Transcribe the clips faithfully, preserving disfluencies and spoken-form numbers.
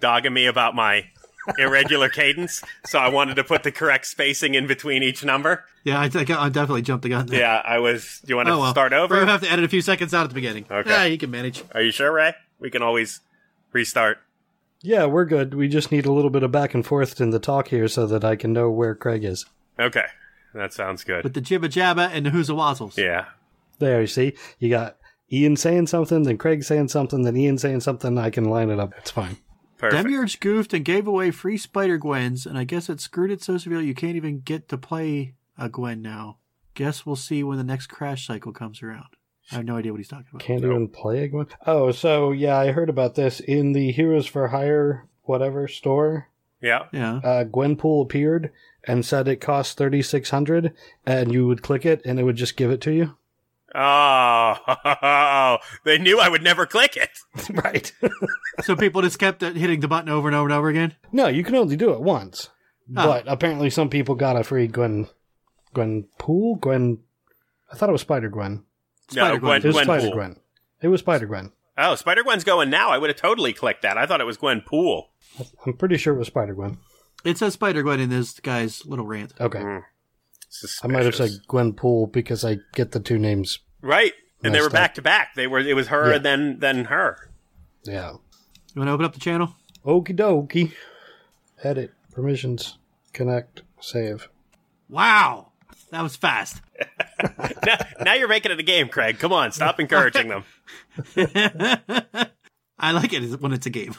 dogging me about my irregular cadence, so I wanted to put the correct spacing in between each number. Yeah, I think I definitely jumped the gun there. Yeah, I was... Do you want to oh, well. start over? We're going to have to edit a few seconds out at the beginning. Okay. Yeah, you can manage. Are you sure, Ray? We can always restart. Yeah, we're good. We just need a little bit of back and forth in the talk here so that I can know where Craig is. Okay, that sounds good. With the jibba jabba and the who's a wazzles. Yeah. There, you see? You got Ian saying something, then Craig saying something, then Ian saying something. I can line it up. It's fine. Perfect. Demiurge goofed and gave away free Spider-Gwens, and I guess it screwed it so severely you can't even get to play a Gwen now. Guess we'll see when the next crash cycle comes around. I have no idea what he's talking about. Can't Nope. even play a Gwen? Oh, so yeah, I heard about this. In the Heroes for Hire whatever store, Yeah. Yeah. uh, Gwenpool appeared and said it cost thirty-six hundred dollars, and you would click it and it would just give it to you. Oh, they knew I would never click it. Right. So people just kept hitting the button over and over and over again? No, you can only do it once. Oh. But apparently some people got a free Gwen... Gwenpool? Gwen... I thought it was Spider-Gwen. No, Spider-Gwen. Gwen, It was Gwenpool. Spider-Gwen. It was Spider-Gwen. Oh, Spider-Gwen's going now. I would have totally clicked that. I thought it was Gwenpool. I'm pretty sure it was Spider-Gwen. It says Spider-Gwen in this guy's little rant. Okay. Mm. I might have said Suspicious. Gwenpool because I get the two names. Right. And they Messed were up. back to back. They were. It was her Yeah. and then then her. Yeah. You want to open up the channel? Okie dokie. Edit. Permissions. Connect. Save. Wow. That was fast. now, now you're making it a game, Craig. Come on, stop encouraging them. I like it when it's a game.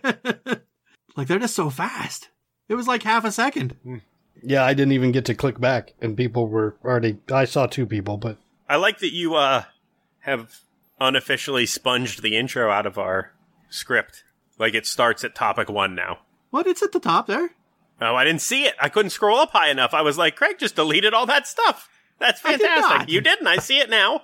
Like, they're just so fast. It was like half a second. Yeah, I didn't even get to click back, and people were already... I saw two people, but... I like that you uh have unofficially sponged the intro out of our script. Like it starts at topic one now. What? It's at the top there. Oh, I didn't see it. I couldn't scroll up high enough. I was like, Craig just deleted all that stuff. That's I did fantastic. not. You didn't. I see it now.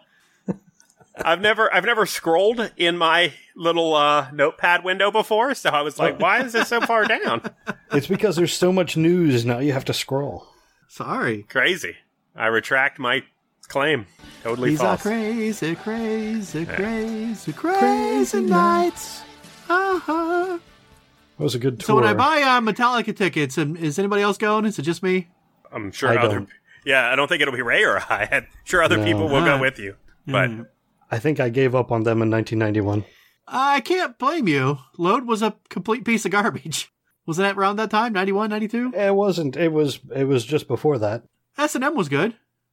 I've never I've never scrolled in my little uh, notepad window before, so I was like, why is this so far down? It's because there's so much news now you have to scroll. Sorry. Crazy. I retract my claim. Totally These false. are crazy, crazy, crazy, crazy nights. Uh-huh. It was a good tour. So when I buy uh, Metallica tickets, and is anybody else going? Is it just me? I'm sure I other don't. Yeah, I don't think it'll be Ray or I. I'm sure other No. people will go Ah. with you. But Mm. I think I gave up on them in nineteen ninety-one. I can't blame you. Load was a complete piece of garbage. Wasn't that around that time? ninety-one, ninety-two? It wasn't. It was. It was just before that. S and M was good.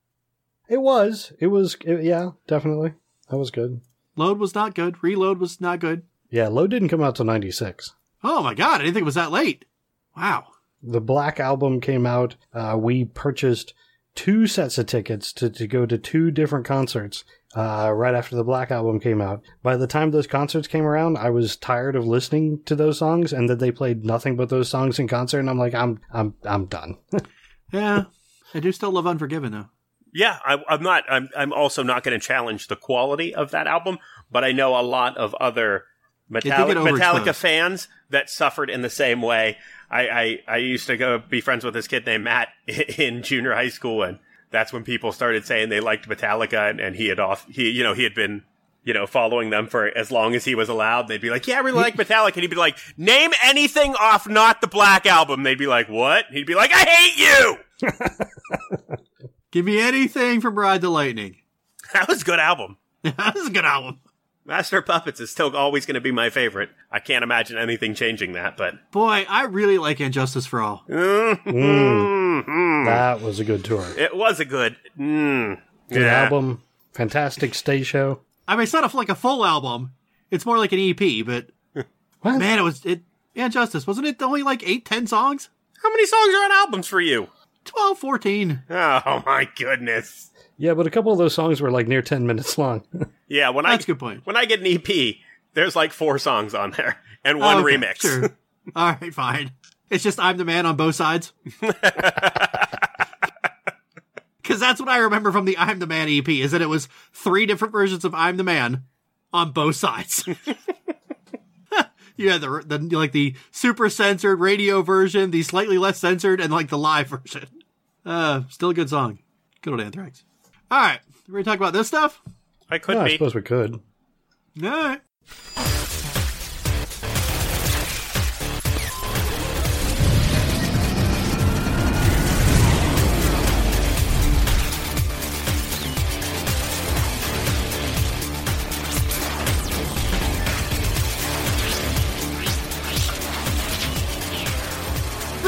It was. It was. It, yeah, definitely. That was good. Load was not good. Reload was not good. Yeah, Low didn't come out till ninety-six. Oh my god, I didn't think it was that late. Wow. The Black Album came out. Uh, we purchased two sets of tickets to, to go to two different concerts uh, right after the Black Album came out. By the time those concerts came around, I was tired of listening to those songs, and that they played nothing but those songs in concert, and I'm like, I'm I'm I'm done. Yeah. I do still love Unforgiven, though. yeah, I, I'm not. I'm. I'm also not going to challenge the quality of that album. But I know a lot of other did Metallica, get overexposed. Metallica fans that suffered in the same way. I, I I used to go be friends with this kid named Matt in junior high school, and that's when people started saying they liked Metallica, and, and he had off he you know he had been you know following them for as long as he was allowed. They'd be like, yeah, I really like Metallica, and he'd be like, name anything off not the Black Album. They'd be like, what? He'd be like, I hate you. Give me anything from Ride the Lightning. That was a good album. That was a good album. Master of Puppets is still always going to be my favorite. I can't imagine anything changing that, but Boy, I really like Injustice for All. mm, That was a good tour. it was a good. Mm, Good yeah. album. Fantastic stage show. I mean, it's not a, like a full album. It's more like an E P, but What? man, it was it. Injustice, wasn't it only like eight, ten songs? How many songs are on albums for you? twelve, fourteen. Oh my goodness. Yeah, but a couple of those songs were like near ten minutes long. Yeah, when That's I a good point. when I get an E P, there's like four songs on there and one Oh, okay, remix. Sure. All right, fine. It's just I'm the Man on both sides. Because that's what I remember from the I'm the Man E P, is that it was three different versions of I'm the Man on both sides. You had the, the like the super censored radio version, the slightly less censored, and like the live version. Uh, still a good song. Good old Anthrax. All right, we're gonna talk about this stuff. I could No, I be. suppose we could. All right.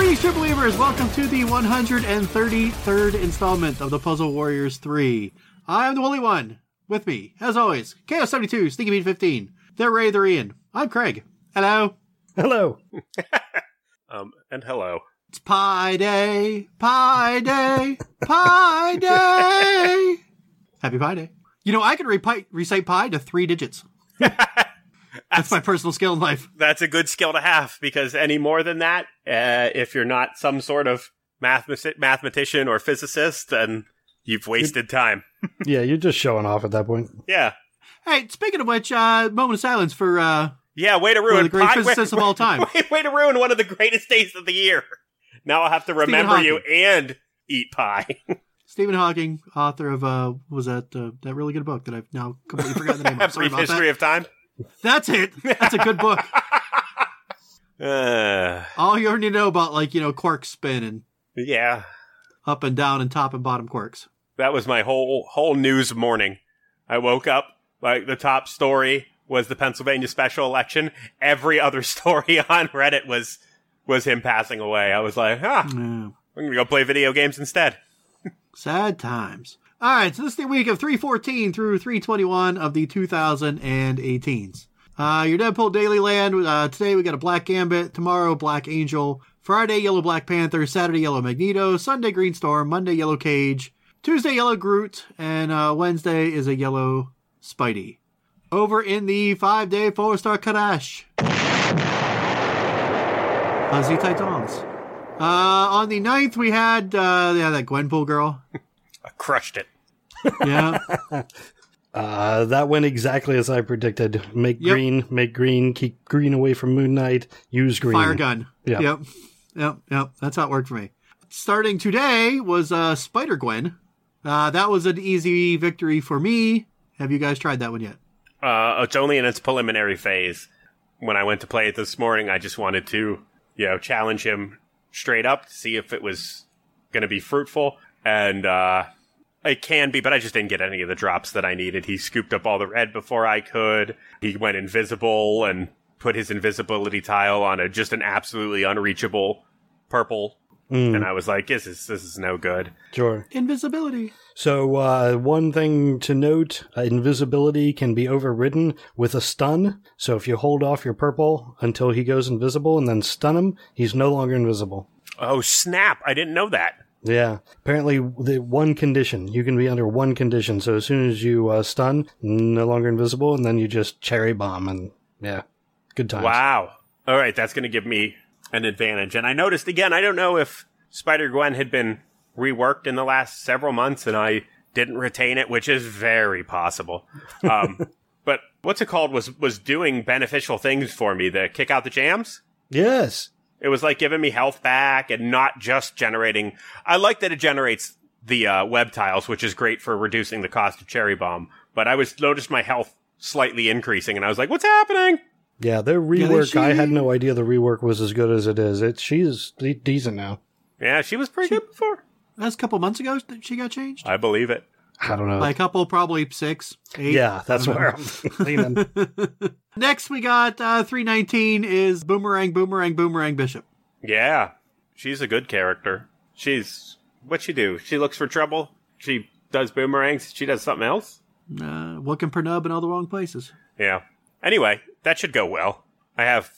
Greetings, True Believers! Welcome to the one hundred thirty-third installment of the Puzzle Warriors three. I'm the Woolly One. With me, as always, Chaos seventy-two, Sneaky Beat fifteen. They're Ray, they're Ian. I'm Craig. Hello. Hello. um, and hello. It's Pi Day, Pi Day, Pi Day. Happy Pi Day. You know, I can repi- recite pi to three digits. That's my personal skill in life. That's a good skill to have, because any more than that, uh, if you're not some sort of math- mathematician or physicist, then you've wasted time. Yeah, you're just showing off at that point. Yeah. Hey, speaking of which, uh, moment of silence for uh, yeah, way to one ruin of the great pi- physicists way, of all time. Way, way to ruin one of the greatest days of the year. Now I'll have to remember you and eat pie. Stephen Hawking, author of, uh, was that uh, that really good book that I've now completely forgotten the name of. Sorry Brief about History that. of Time? That's it. That's a good book. Uh, All you ever need to know about, like, you know, quark spin and yeah. up and down and top and bottom quarks. That was my whole whole news morning. I woke up, like, the top story was the Pennsylvania special election. Every other story on Reddit was was him passing away. I was like, huh, Yeah. I'm going to go play video games instead. Sad times. All right, so this is the week of three fourteen through three twenty-one of the two thousand eighteens. Uh, your Deadpool Daily Land, uh, today we got a Black Gambit, tomorrow Black Angel, Friday Yellow Black Panther, Saturday Yellow Magneto, Sunday Green Storm, Monday Yellow Cage, Tuesday Yellow Groot, and uh, Wednesday is a Yellow Spidey. Over in the five-day four-star Kadash. Uh, Z-Titans. Uh, on the ninth, we had, uh, yeah, that Gwenpool girl. I crushed it. Yeah. Uh, that went exactly as I predicted. Make Yep. green, make green, keep green away from Moon Knight, use green. Fire gun. Yeah. Yep. Yep. Yep. That's how it worked for me. Starting today was uh, Spider-Gwen. Uh, that was an easy victory for me. Have you guys tried that one yet? Uh, it's only in its preliminary phase. When I went to play it this morning, I just wanted to, you know, challenge him straight up to see if it was going to be fruitful. And uh, it can be, but I just didn't get any of the drops that I needed. He scooped up all the red before I could. He went invisible and put his invisibility tile on a just an absolutely unreachable purple. Mm, And I was like, this is this is no good. sure. Invisibility. So, uh, one thing to note, uh, invisibility can be overridden with a stun. So if you hold off your purple until he goes invisible and then stun him, he's no longer invisible. Oh, snap. I didn't know that. Yeah. Apparently, the one condition. You can be under one condition. So as soon as you uh, stun, no longer invisible, and then you just cherry bomb, and yeah, good times. Wow. All right, that's going to give me an advantage. And I noticed, again, I don't know if Spider-Gwen had been reworked in the last several months and I didn't retain it, which is very possible. Um, but what's it called was was doing beneficial things for me. The kick out the jams? Yes. It was like giving me health back and not just generating. I like that it generates the uh, web tiles, which is great for reducing the cost of Cherry Bomb. But I was noticed my health slightly increasing, and I was like, "What's happening?" Yeah, their Yeah, rework, she- I had no idea the rework was as good as it is. It She's de- decent now. Yeah, she was pretty good before. That's a couple months ago that she got changed. I believe it. I don't know. By a couple, probably six, eight. yeah, that's where I'm leaning. Next, we got uh, three nineteen is Boomerang, Boomerang, Boomerang Bishop. Yeah, she's a good character. She's what she do? She looks for trouble. She does boomerangs. She does something else. Uh, looking for nub in all the wrong places. Yeah. Anyway, that should go well. I have.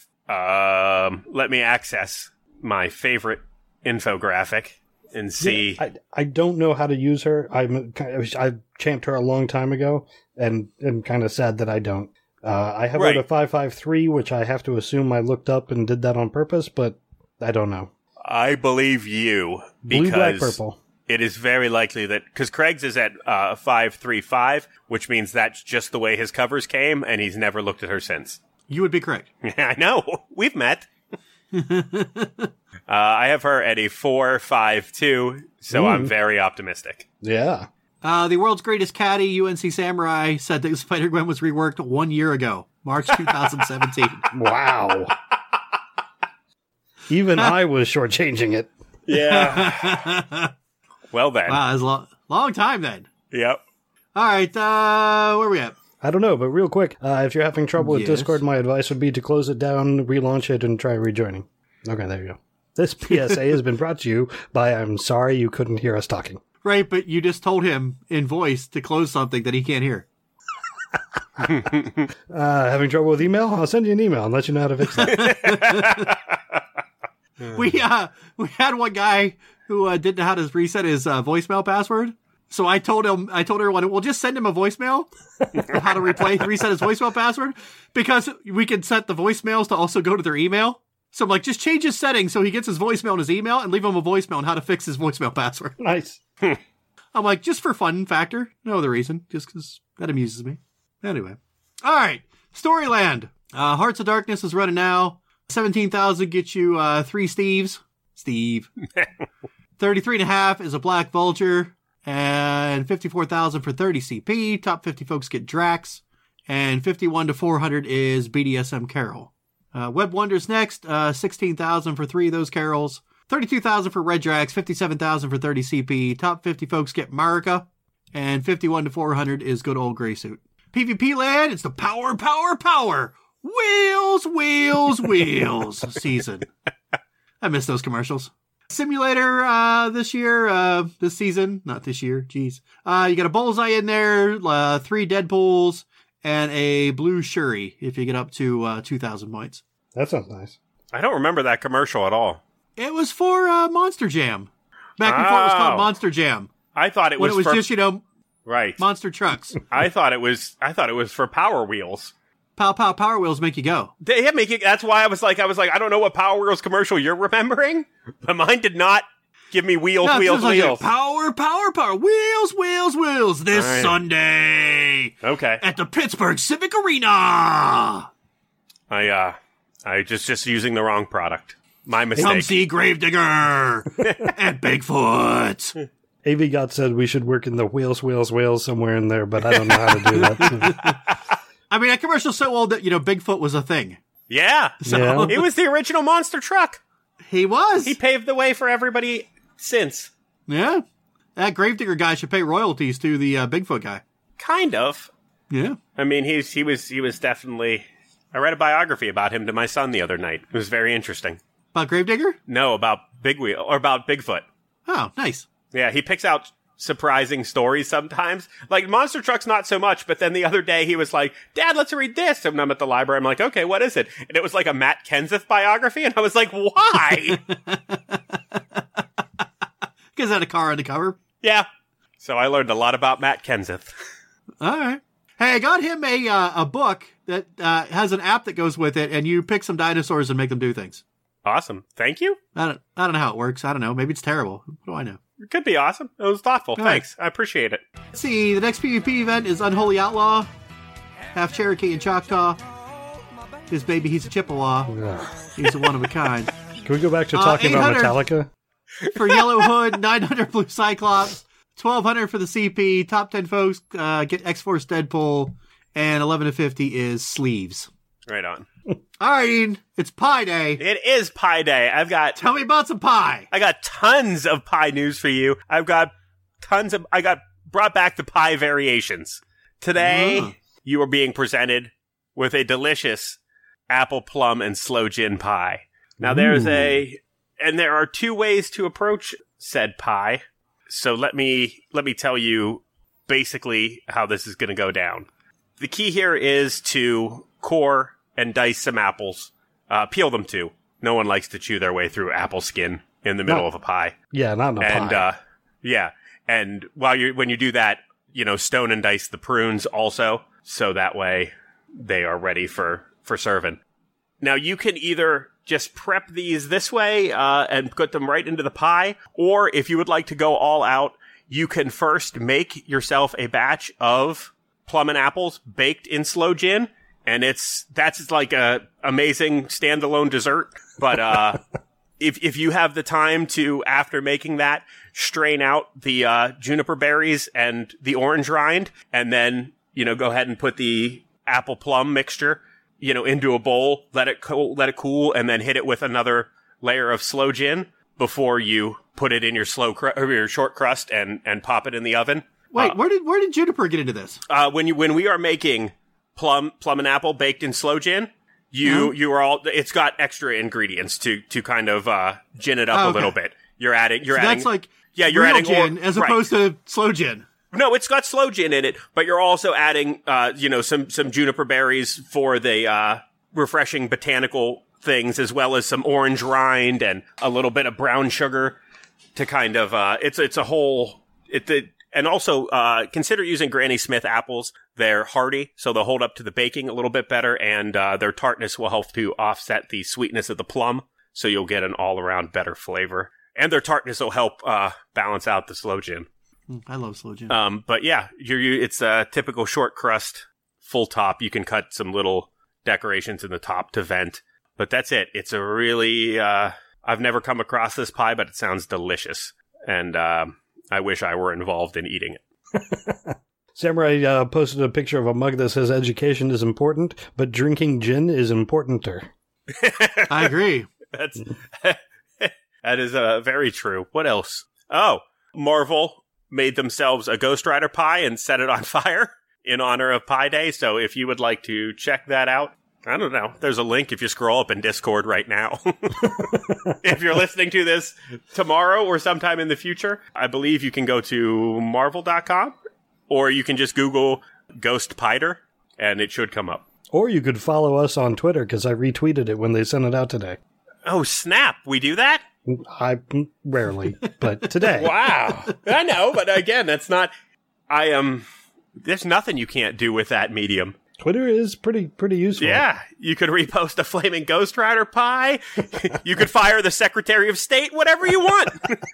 Um, let me access my favorite infographic and see. I, I don't know how to use her. I'm I champed her a long time ago, and am kind of sad that I don't. Uh, I have Right. her to five five three, which I have to assume I looked up and did that on purpose, but I don't know. I believe you because Blue, black, purple. it is very likely that because Craig's is at uh, five three five, which means that's just the way his covers came, and he's never looked at her since. You would be correct. I know. We've met. uh, I have her at a four five two, so Ooh. I'm very optimistic. Yeah. Uh, the world's greatest caddy, U N C Samurai, said that Spider-Gwen was reworked one year ago, March twenty seventeen. Wow. Even I was shortchanging it. Yeah. Well then. Wow, that's a long, long time then. Yep. All right, uh, where are we at? I don't know, but real quick, uh, if you're having trouble with Yes. Discord, my advice would be to close it down, relaunch it, and try rejoining. Okay, there you go. This P S A has been brought to you by I'm sorry you couldn't hear us talking. Right, but you just told him in voice to close something that he can't hear. uh, having trouble with email? I'll send you an email and let you know how to fix that. we uh we had one guy who uh, didn't know how to reset his uh, voicemail password. So I told him, I told everyone, we'll just send him a voicemail of how to replay, reset his voicemail password, because we can set the voicemails to also go to their email. So I'm like, just change his settings so he gets his voicemail in his email and leave him a voicemail on how to fix his voicemail password. Nice. I'm like, just for fun factor. No other reason. Just because that amuses me. Anyway. All right. Storyland. Uh, Hearts of Darkness is running now. seventeen thousand gets you uh, three Steves. Steve. thirty-three and a half is a Black Vulture. And fifty-four thousand for thirty C P. Top fifty folks get Drax. And fifty-one to four hundred is B D S M Carol. Uh, Web Wonders next. Uh, sixteen thousand for three of those Carols. thirty-two thousand for Red Drax. fifty-seven thousand for thirty C P. Top fifty folks get Marika. And fifty-one to four hundred is good old Gray Suit. PvP land, it's the power, power, power. Wheels, wheels, wheels season. I miss those commercials. Simulator uh this year, uh this season, not this year, geez. Uh you got a Bullseye in there, uh three Deadpools, and a Blue Shuri if you get up to uh two thousand points. That sounds nice. I don't remember that commercial at all. It was for uh Monster Jam. Back before oh. it was called Monster Jam. I thought it when was it was for... just, you know, right. monster trucks. I thought it was I thought it was for Power Wheels. Pow Pow Power Wheels make you go. They yeah, make it. That's why I was like, I was like, I don't know what Power Wheels commercial you're remembering, but mine did not give me wheels, no, wheels, like wheels. Power, power, power, wheels, wheels, wheels. This right. Sunday, okay, at the Pittsburgh Civic Arena. I uh, I just just using the wrong product. My mistake. Come see Gravedigger and Bigfoot. A V God said we should work in the wheels, wheels, wheels somewhere in there, but I don't know how to do that. I mean, that commercial's so old that, you know, Bigfoot was a thing. Yeah. So yeah. It was the original monster truck. He was. He paved the way for everybody since. Yeah. That Gravedigger guy should pay royalties to the uh, Bigfoot guy. Kind of. Yeah. I mean, he's he was he was definitely... I read a biography about him to my son the other night. It was very interesting. About Gravedigger? No, about Big Wheel, or about Bigfoot. Oh, nice. Yeah, he picks out surprising stories sometimes. Like, monster trucks, not so much, but then the other day he was like, Dad, let's read this. And I'm at the library. I'm like, okay, what is it? And it was like a Matt Kenseth biography. And I was like, why? Because it had a car on the cover. Yeah. So I learned a lot about Matt Kenseth. All right. Hey, I got him a uh, a book that uh, has an app that goes with it, and you pick some dinosaurs and make them do things. Awesome. Thank you. I don't, I don't know how it works. I don't know. Maybe it's terrible. What do I know? It could be awesome. It was thoughtful. All Thanks. right. I appreciate it. Let's see. The next PvP event is Unholy Outlaw. Half Cherokee and Choctaw. His baby, he's a Chippewa. He's a one of a kind. Can we go back to talking uh, about Metallica? For Yellow Hood, nine hundred Blue Cyclops, twelve hundred for the C P. Top ten folks uh, get X-Force Deadpool, and eleven to fifty is Sleeves. Right on. All right, Ian, it's Pie Day. It is Pie Day. I've got... Tell me about some pie. I got tons of pie news for you. I've got tons of... I got brought back the pie variations. Today, uh. you are being presented with a delicious apple, plum, and sloe gin pie. Now, there's Ooh. a... And there are two ways to approach said pie. So let me let me tell you basically how this is going to go down. The key here is to core and dice some apples. Uh, peel them too. No one likes to chew their way through apple skin in the middle not, of a pie. Yeah, not in a and, pie. Uh, yeah, and while you when you do that, you know, stone and dice the prunes also, so that way they are ready for, for serving. Now, you can either just prep these this way uh, and put them right into the pie, or if you would like to go all out, you can first make yourself a batch of plum and apples baked in sloe gin, and it's that's like a amazing standalone dessert. But uh, if if you have the time to, after making that, strain out the uh, juniper berries and the orange rind, and then, you know, go ahead and put the apple plum mixture, you know, into a bowl, let it cool, let it cool, and then hit it with another layer of sloe gin before you put it in your slow cru- or your short crust and, and pop it in the oven. Wait, uh, where did where did juniper get into this? Uh, when you when we are making plum plum and apple baked in sloe gin, You No? you are all. It's got extra ingredients to to kind of uh, gin it up Oh, a okay. little bit. You're adding. You're So adding. that's like yeah, you're real adding gin or- as right. opposed to slow gin. No, it's got slow gin in it, but you're also adding, uh, you know, some some juniper berries for the uh, refreshing botanical things, as well as some orange rind and a little bit of brown sugar to kind of. Uh, it's it's a whole. It the and also uh, consider using Granny Smith apples. They're hardy, so they'll hold up to the baking a little bit better, and uh, their tartness will help to offset the sweetness of the plum, so you'll get an all around better flavor. And their tartness will help uh, balance out the slow gin. Mm, I love slow gin. Um, but yeah, you're, you, it's a typical short crust, full top. You can cut some little decorations in the top to vent, but that's it. It's a really, uh, I've never come across this pie, but it sounds delicious. And, um, I wish I were involved in eating it. Samurai uh, posted a picture of a mug that says education is important, but drinking gin is importanter. I agree. That's, that is, uh, very true. What else? Oh, Marvel made themselves a Ghost Rider pie and set it on fire in honor of Pi Day. So if you would like to check that out, I don't know. There's a link if you scroll up in Discord right now. If you're listening to this tomorrow or sometime in the future, I believe you can go to marvel dot com or you can just Google Ghost Pider and it should come up. Or you could follow us on Twitter, because I retweeted it when they sent it out today. Oh, snap. We do that? I rarely, but today. Wow. I know, but again, that's not, I am, um, there's nothing you can't do with that medium. Twitter is pretty pretty useful. Yeah, you could repost a flaming Ghost Rider pie. You could fire the Secretary of State, whatever you want.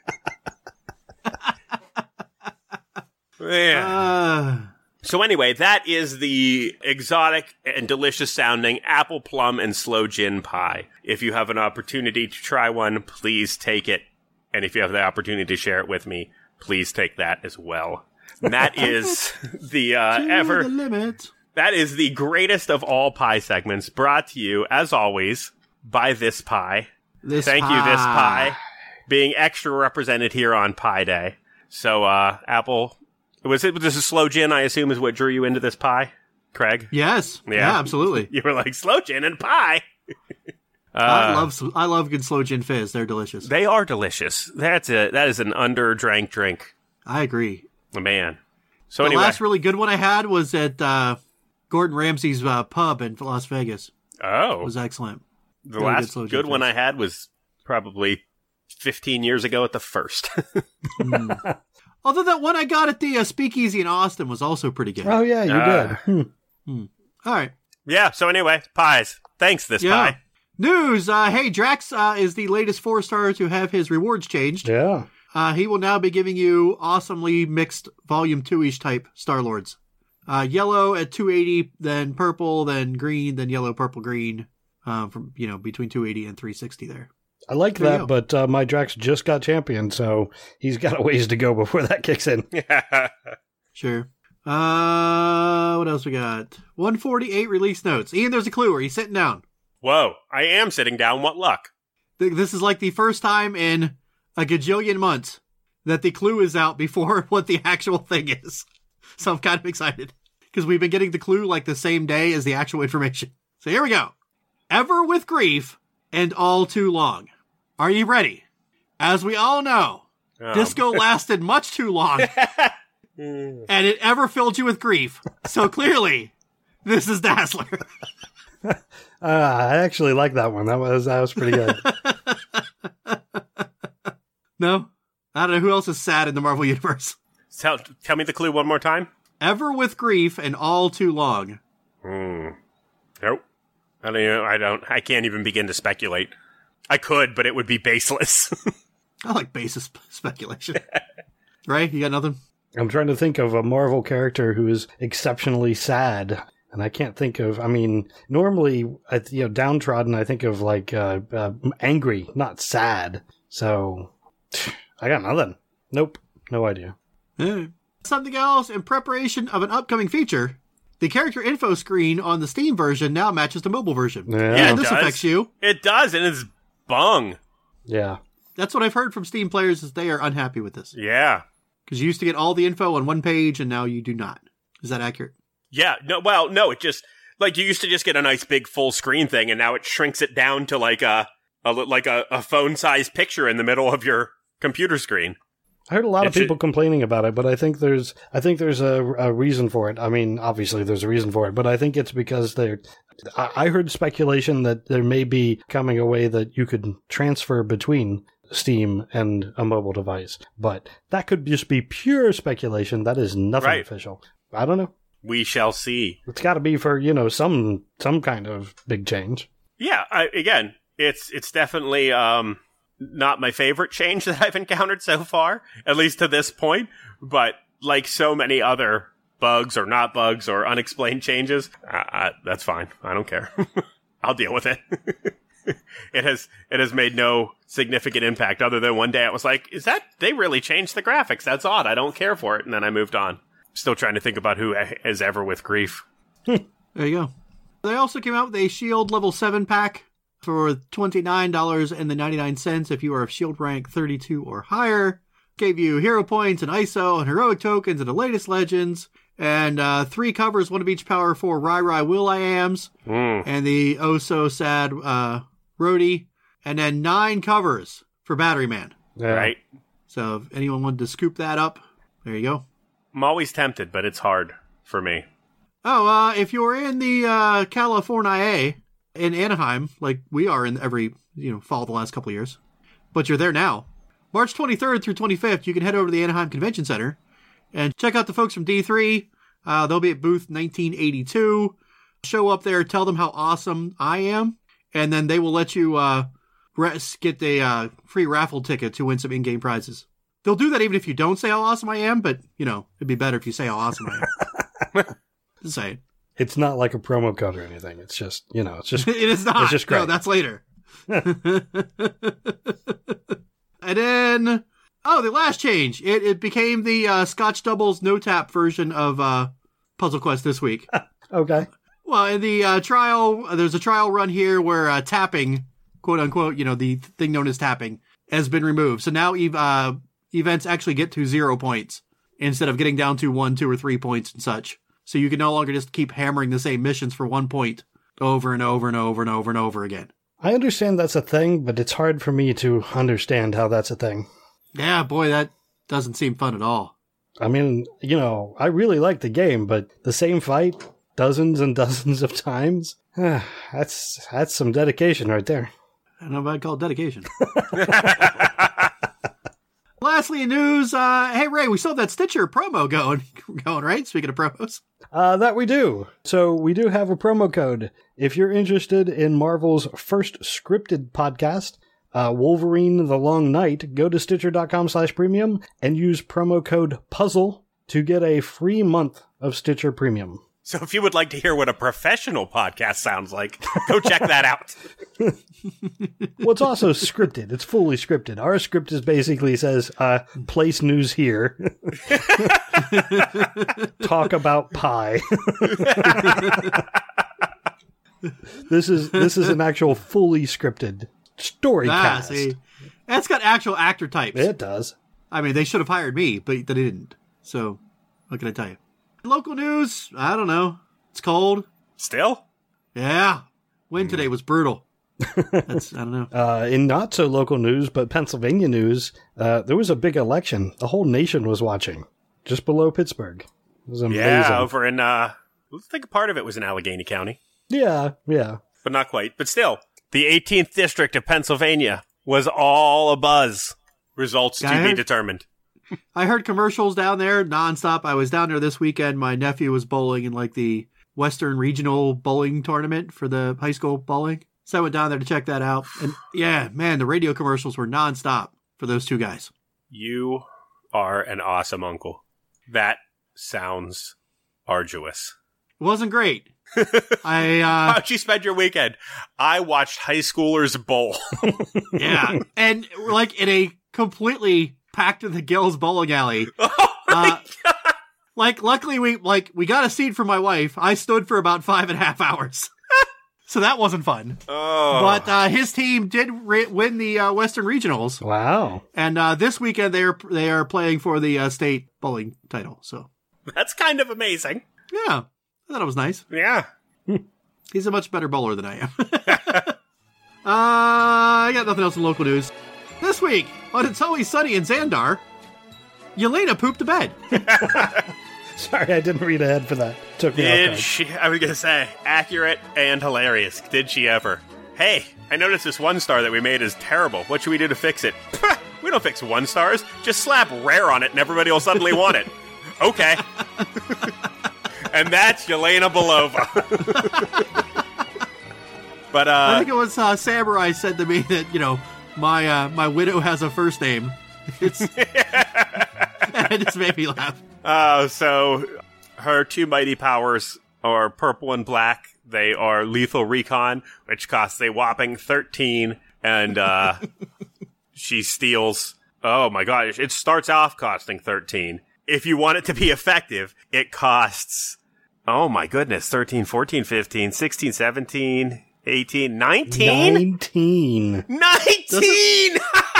Yeah. Uh, So anyway, that is the exotic and delicious sounding apple plum and slow gin pie. If you have an opportunity to try one, please take it. And if you have the opportunity to share it with me, please take that as well. And that is the uh, to ever... the limit. That is the greatest of all pie segments, brought to you, as always, by This Pie. This Thank pie. you, This Pie, being extra represented here on Pie Day. So, uh, Apple, was it this is slow gin, I assume, is what drew you into this pie, Craig? Yes. Yeah. Yeah, absolutely. You were like, slow gin and pie. uh, I love sl- I love good slow gin fizz. They're delicious. They are delicious. That's a, that is an under-drank drink. I agree. Man. So the anyway. last really good one I had was at uh, Gordon Ramsay's uh, pub in Las Vegas. Oh. It was excellent. The Really last slow good, gin one fizz. I had was probably fifteen years ago at the first. Mm. Although that one I got at the uh, Speakeasy in Austin was also pretty good. Oh, yeah, you Ah. did. Hmm. All right. Yeah, so anyway, pies. Thanks, This Yeah. Pie. News. Uh, hey, Drax uh, is the latest four-star to have his rewards changed. Yeah. Uh, he will now be giving you awesomely mixed Volume two-ish type Star-Lords. Uh, yellow at two eighty, then purple, then green, then yellow, purple, green. Uh, from, you know, between two eighty and three sixty there. I like There you that, go. but uh, my Drax just got champion, so he's got a ways to go before that kicks in. Sure. Uh, what else we got? one forty-eight release notes. Ian, there's a clue. Are you sitting down? Whoa, I am sitting down. What luck. Th- This is like the first time in a gajillion months that the clue is out before what the actual thing is. So I'm kind of excited because we've been getting the clue like the same day as the actual information. So here we go. Ever with grief and all too long. Are you ready? As we all know, Um, disco lasted much too long and it ever filled you with grief. So clearly, this is Dazzler. Uh, I actually like that one. That was that was pretty good. No? I don't know who else is sad in the Marvel Universe. Tell, tell me the clue one more time. Ever with grief and all too long. Hmm. Nope. I don't know. I don't. I can't even begin to speculate. I could, but it would be baseless. I like basis speculation. Right? You got nothing? I'm trying to think of a Marvel character who is exceptionally sad, and I can't think of. I mean, normally, I- you know, downtrodden. I think of like uh, uh, angry, not sad. So, I got nothing. Nope, no idea. Yeah. Something else, in preparation of an upcoming feature, the character info screen on the Steam version now matches the mobile version. Yeah, Yeah, And it this does. affects you. It does, and it's bung. yeah. That's what I've heard from Steam players is they are unhappy with this. Yeah. Because you used to get all the info on one page and now you do not. Is that accurate? Yeah. No. Well, no. It just Like, you used to just get a nice big full screen thing, and now it shrinks it down to like a, a like a, a phone-sized picture in the middle of your computer screen. I heard a lot It of people should- complaining about it, but I think there's I think there's a, a reason for it. I mean, obviously there's a reason for it, but I think it's because they're. I I heard speculation that there may be coming a way that you could transfer between Steam and a mobile device, but that could just be pure speculation. That is nothing Right. official. I don't know. We shall see. It's got to be for you know some some kind of big change. Yeah, I, again, it's it's definitely um, not my favorite change that I've encountered so far, at least to this point. But like so many other bugs or not bugs or unexplained changes, uh, I, that's fine. I don't care. I'll deal with it. It has it has made no significant impact other than one day I was like, is that, they really changed the graphics. That's odd. I don't care for it. And then I moved on. Still trying to think about who is ever with grief. There you go. They also came out with a Shield Level seven pack for twenty-nine dollars and ninety-nine cents if you are of Shield rank thirty-two or higher. Gave you hero points and I S O and heroic tokens and the latest legends. And uh, three covers, one of each power for Rai Rai Will-I-Ams. Mm. And the oh so sad uh, Rhodey. And then nine covers for Battery Man. Yeah. Right? So if anyone wanted to scoop that up, there you go. I'm always tempted, but it's hard for me. Oh, uh, if you're in the uh, California in Anaheim, like we are in every you know fall the last couple of years, but you're there now, March twenty-third through twenty-fifth, you can head over to the Anaheim Convention Center and check out the folks from D three. Uh, they'll be at booth nineteen eighty-two. Show up there, tell them how awesome I am, and then they will let you uh, res- get a uh, free raffle ticket to win some in-game prizes. They'll do that even if you don't say how awesome I am, but, you know, it'd be better if you say how awesome I am. Just saying. It's not like a promo code or anything. It's just you know, it's just It is not. It's just great. No, that's later. And then, oh, the last change. It, it became the uh, Scotch Doubles no-tap version of uh, Puzzle Quest this week. okay. Well, in the uh, trial, there's a trial run here where uh, tapping, quote-unquote, you know, the thing known as tapping, has been removed. So now uh, events actually get to zero points instead of getting down to one, two, or three points and such. So you can no longer just keep hammering the same missions for one point over and over and over and over and over again. I understand that's a thing, but it's hard for me to understand how that's a thing. Yeah, boy, that doesn't seem fun at all. I mean, you know, I really like the game, but the same fight dozens and dozens of times? that's that's some dedication right there. I don't know if I'd call it dedication. Lastly, in news, uh, hey, Ray, we still have that Stitcher promo going, going, right? Speaking of promos. Uh, that we do. So we do have a promo code. If you're interested in Marvel's first scripted podcast, uh, Wolverine the Long Night, go to Stitcher.com slash premium and use promo code PUZZLE to get a free month of Stitcher Premium. So if you would like to hear what a professional podcast sounds like, go check that out. Well, it's also scripted. It's fully scripted. Our script is basically says, uh, place news here. Talk about pie. This is this is an actual fully scripted story Ah, cast. see, that's got actual actor types. It does. I mean, they should have hired me, but they didn't. So, what can I tell you? Local news, I don't know. It's cold. Still? Yeah. Wind today was brutal. That's, I don't know. Uh, in not so local news, but Pennsylvania news, uh, there was a big election. The whole nation was watching, just below Pittsburgh. It was amazing. Yeah, over in, uh, I think a part of it was in Allegheny County. Yeah, yeah. But not quite. But still, the eighteenth district of Pennsylvania was all abuzz. Results to I be heard- determined. I heard commercials down there nonstop. I was down there this weekend. My nephew was bowling in like the Western Regional Bowling Tournament for the high school bowling. So I went down there to check that out. And yeah, man, the radio commercials were nonstop for those two guys. You are an awesome uncle. That sounds arduous. It wasn't great. I, uh, How'd you spend your weekend? I watched high schoolers bowl. yeah. And we're like in a completely packed to the gills bowling alley. Oh my Uh, God. Like, luckily we, like, we got a seat for my wife. I stood for about five and a half hours. So that wasn't fun. Oh. But uh, his team did re- win the uh, Western Regionals. Wow. And uh, this weekend they are they are playing for the uh, state bowling title. So That's kind of amazing. yeah, I thought it was nice. Yeah. He's a much better bowler than I am. uh, I got nothing else in local news. This week, on It's Always Sunny in Xandar, Yelena pooped the bed. Sorry, I didn't read ahead for that. Took me Did off guard. she? I was gonna say, accurate and hilarious. Did she ever? Hey, I noticed this one star that we made is terrible. What should we do to fix it? We don't fix one stars. Just slap rare on it and everybody will suddenly want it. Okay. And that's Yelena Belova. But, uh... I think it was uh, Samurai said to me that, you know, my uh, my widow has a first name. It's... It just made me laugh. Uh, so, her two mighty powers are purple and black. They are Lethal Recon, which costs a whopping thirteen, and, uh... she steals... Oh my gosh, it starts off costing thirteen. If you want it to be effective, it costs... Oh my goodness, thirteen, fourteen, fifteen, sixteen, seventeen, eighteen, nineteen? nineteen. nineteen!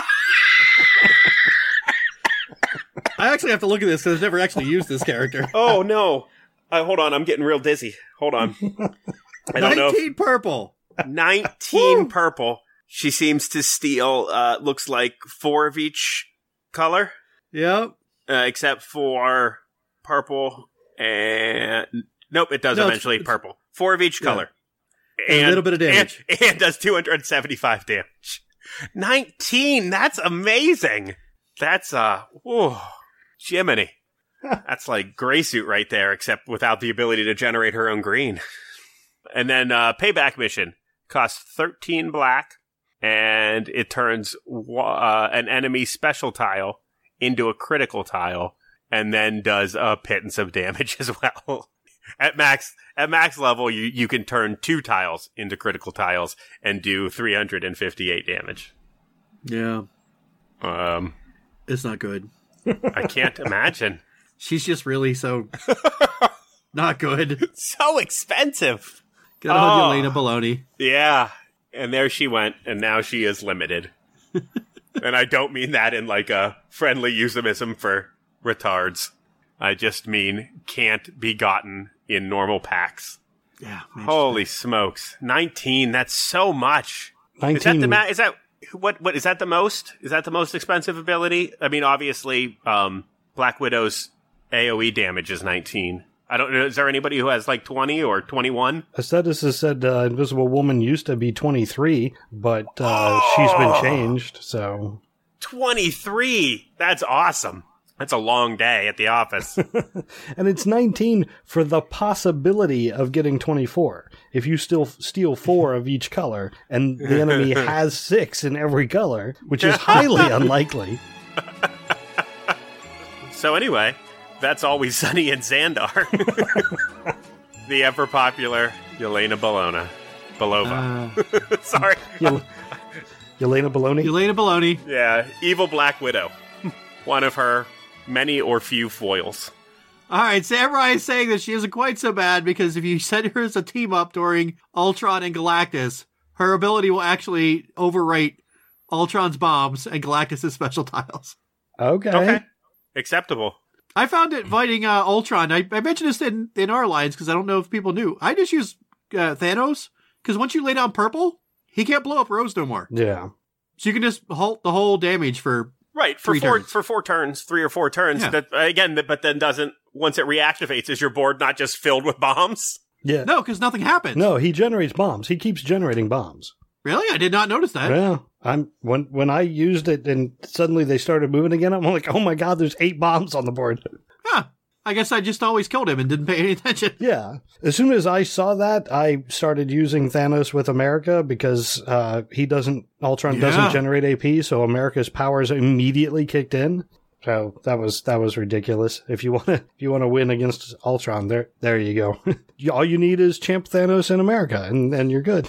I actually have to look at this because I've never actually used this character. Oh no. Uh, hold on, I'm getting real dizzy. Hold on. I don't know. nineteen purple. nineteen purple. She seems to steal, uh, looks like four of each color, Yep. uh, except for purple and... Nope, it does No, it's- eventually it's- purple. Four of each Yeah. color. And a little bit of damage. And, and does two hundred seventy-five damage. nineteen! That's amazing! That's, uh, whoa, Jiminy. That's like gray suit right there, except without the ability to generate her own green. And then, uh, Payback Mission costs thirteen black, and it turns uh, an enemy special tile into a critical tile, and then does a pittance of damage as well. At max, at max level, you, you can turn two tiles into critical tiles and do three hundred fifty-eight damage. Yeah. Um, It's not good. I can't imagine. She's just really so not good. So expensive. Gotta hug Oh. Yelena Baloney. Yeah. And there she went, and now she is limited. And I don't mean that in like a friendly euphemism for retards. I just mean can't be gotten in normal packs. Yeah. Man, Holy smokes. nineteen, that's so much. nineteen. Is that the ma- is that what what is that the most? Is that the most expensive ability? I mean, obviously, um, Black Widow's A O E damage is nineteen. I don't know. Is there anybody who has like twenty or twenty-one? Aesthetis has said uh, Invisible Woman used to be twenty-three, but uh, she's been changed, so... twenty-three! That's awesome. That's a long day at the office. And it's nineteen for the possibility of getting twenty-four. If you still steal four of each color, and the enemy has six in every color, which is highly unlikely. So anyway, that's Always Sunny in Xandar. The ever popular Yelena Belova. Belova. Uh, Sorry. Yel- Yelena Baloney? Yelena Baloney. Yeah, evil Black Widow. One of her many or few foils. All right, Samurai is saying that she isn't quite so bad because if you set her as a team up during Ultron and Galactus, her ability will actually overwrite Ultron's bombs and Galactus' special tiles. Okay. Okay. Acceptable. I found it fighting uh, Ultron. I, I mentioned this in, in our lines because I don't know if people knew. I just use uh, Thanos because once you lay down purple, he can't blow up Rose no more. Yeah. So you can just halt the whole damage for... Right, for Three four turns. for four turns, three or four turns. Yeah. That again, but then doesn't once it reactivates, is your board not just filled with bombs? Yeah. No, because nothing happens. No, he generates bombs. He keeps generating bombs. Really? I did not notice that. Yeah. I'm when when I used it and suddenly they started moving again, I'm like, oh my god, there's eight bombs on the board. Huh. I guess I just always killed him and didn't pay any attention. Yeah. As soon as I saw that, I started using Thanos with America because uh, he doesn't, Ultron Yeah. doesn't generate A P, so America's powers immediately kicked in. So that was that was ridiculous. If you want to if you want to win against Ultron, there there you go. All you need is Champ Thanos in America, and and you're good.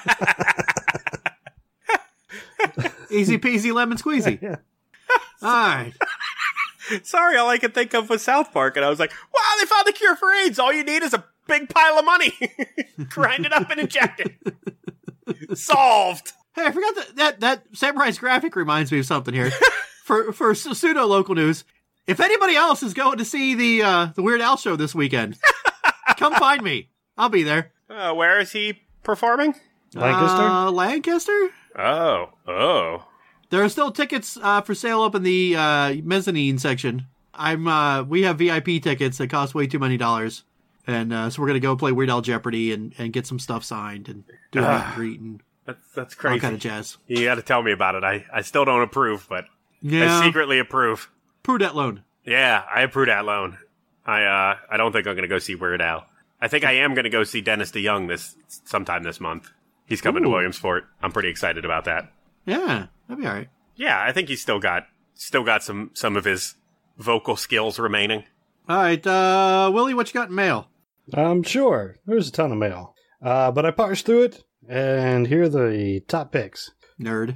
Easy peasy lemon squeezy. Yeah. All right. Sorry, all I could think of was South Park, and I was like, wow, they found the cure for AIDS. All you need is a big pile of money. Grind it up and inject it. Solved. Hey, I forgot that that, that Samurai's graphic reminds me of something here. for for pseudo local news, if anybody else is going to see the uh, the Weird Al show this weekend, come find me. I'll be there. Uh, where is he performing? Lancaster? Uh, Lancaster? Oh, oh. There are still tickets uh, for sale up in the uh, mezzanine section. I'm. Uh, we have V I P tickets that cost way too many dollars, and uh, so we're gonna go play Weird Al Jeopardy and, and get some stuff signed and do a meet and greet and That's that's crazy. all kind of jazz. You got to tell me about it. I, I still don't approve, but Yeah, I secretly approve. Prudette loan. Yeah, I approve that loan. I uh I don't think I'm gonna go see Weird Al. I think I am gonna go see Dennis DeYoung this sometime this month. He's coming Ooh. to Williamsport. I'm pretty excited about that. Yeah, that'd be all right. Yeah, I think he's still got still got some some of his vocal skills remaining. All right, uh, Willie, what you got in mail? Um, sure. There's a ton of mail. Uh, but I parsed through it, and here are the top picks. Nerd.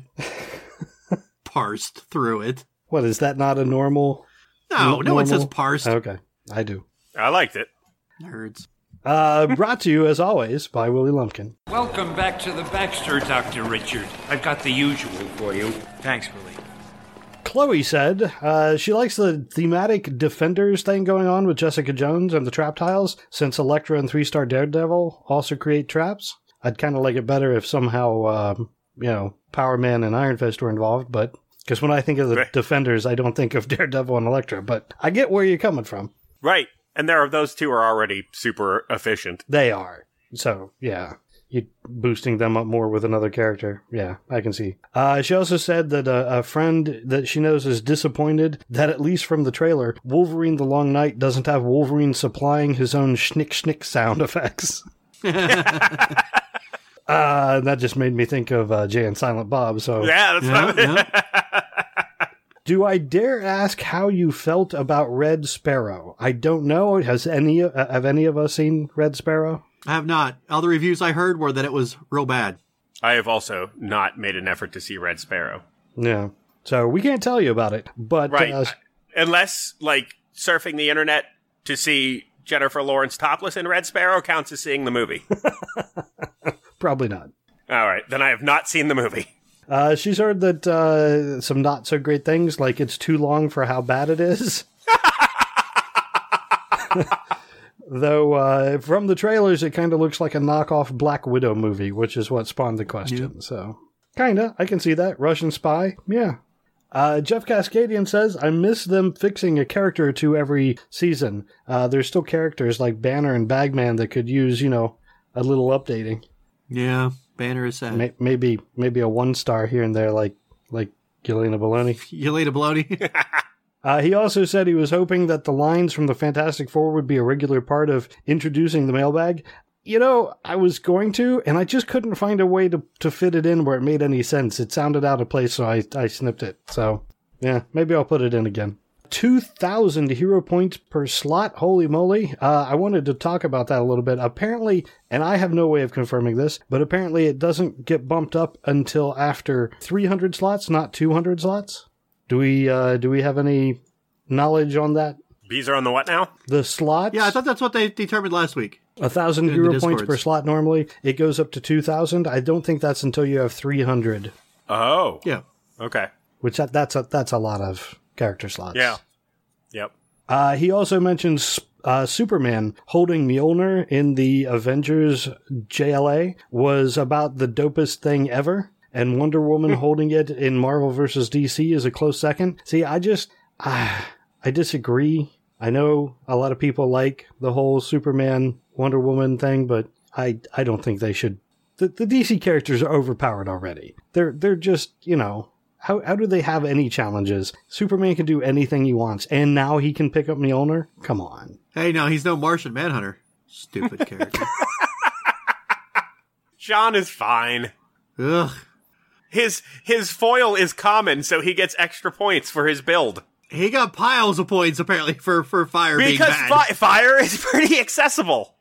Parsed through it. What, is that not a normal? No, N- no one says normal? parsed. Okay, I do. I liked it. Nerds. Uh, brought to you, as always, by Willie Lumpkin. Welcome back to the Baxter, Doctor Richard. I've got the usual for you. Thanks, Willie. Chloe said uh, she likes the thematic Defenders thing going on with Jessica Jones and the trap tiles, since Elektra and Three Star Daredevil also create traps. I'd kind of like it better if somehow, um, you know, Power Man and Iron Fist were involved, but because when I think of the Right. Defenders, I don't think of Daredevil and Elektra, but I get where you're coming from. Right. And there are those two are already super efficient. They are. So, yeah. You boosting them up more with another character. Yeah, I can see. Uh, she also said that a, a friend that she knows is disappointed that, at least from the trailer, Wolverine the Long Night doesn't have Wolverine supplying his own schnick schnick sound effects. uh, that just made me think of uh, Jay and Silent Bob. So, Yeah, that's Yeah, what I mean. yeah. do I dare ask how you felt about Red Sparrow? I don't know. Has any uh, have any of us seen Red Sparrow? I have not. All the reviews I heard were that it was real bad. I have also not made an effort to see Red Sparrow. Yeah. So we can't tell you about it, but Right. uh, Unless, like, surfing the internet to see Jennifer Lawrence topless in Red Sparrow counts as seeing the movie. probably not. All right. Then I have not seen the movie. Uh, she's heard that uh, some not so great things, like it's too long for how bad it is. Though uh, from the trailers, it kind of looks like a knockoff Black Widow movie, which is what spawned the question. So, kinda, I can see that. Russian spy, yeah. Uh, Jeff Cascadian says, I miss them fixing a character or two every season. Uh, there's still characters like Banner and Bagman that could use, you know, a little updating. Yeah, Banner is sad. May- maybe maybe a one star here and there, like like Yelena Baloney. Yelena Baloney. Uh, he also said he was hoping that the lines from the Fantastic Four would be a regular part of introducing the mailbag. You know, I was going to, and I just couldn't find a way to, to fit it in where it made any sense. It sounded out of place, so I, I snipped it. So, yeah, maybe I'll put it in again. two thousand hero points per slot. Holy moly. Uh, I wanted to talk about that a little bit. Apparently, and I have no way of confirming this, but apparently it doesn't get bumped up until after three hundred slots, not two hundred slots. Do we uh, do we have any knowledge on that? Bees are on the what now? The slots? Yeah, I thought that's what they determined last week. A thousand In the hero points Discords. per slot normally. It goes up to two thousand. I don't think that's until you have three hundred, Oh. Yeah. Okay. which that, that's a that's a lot of character slots. Yeah. Yep. Uh, he also mentions uh, Superman holding Mjolnir in the Avengers J L A was about the dopest thing ever, and Wonder Woman holding it in Marvel versus D C is a close second. See, I just uh, I disagree. I know a lot of people like the whole Superman Wonder Woman thing, but I I don't think they should. The, the D C characters are overpowered already. They're they're just, you know. How how do they have any challenges? Superman can do anything he wants, and now he can pick up Mjolnir? Come on. Hey, no, he's no Martian Manhunter. Stupid character. John is fine. Ugh. His his foil is common, so he gets extra points for his build. He got piles of points, apparently, for, for fire being Because bad. fi- fire is pretty accessible.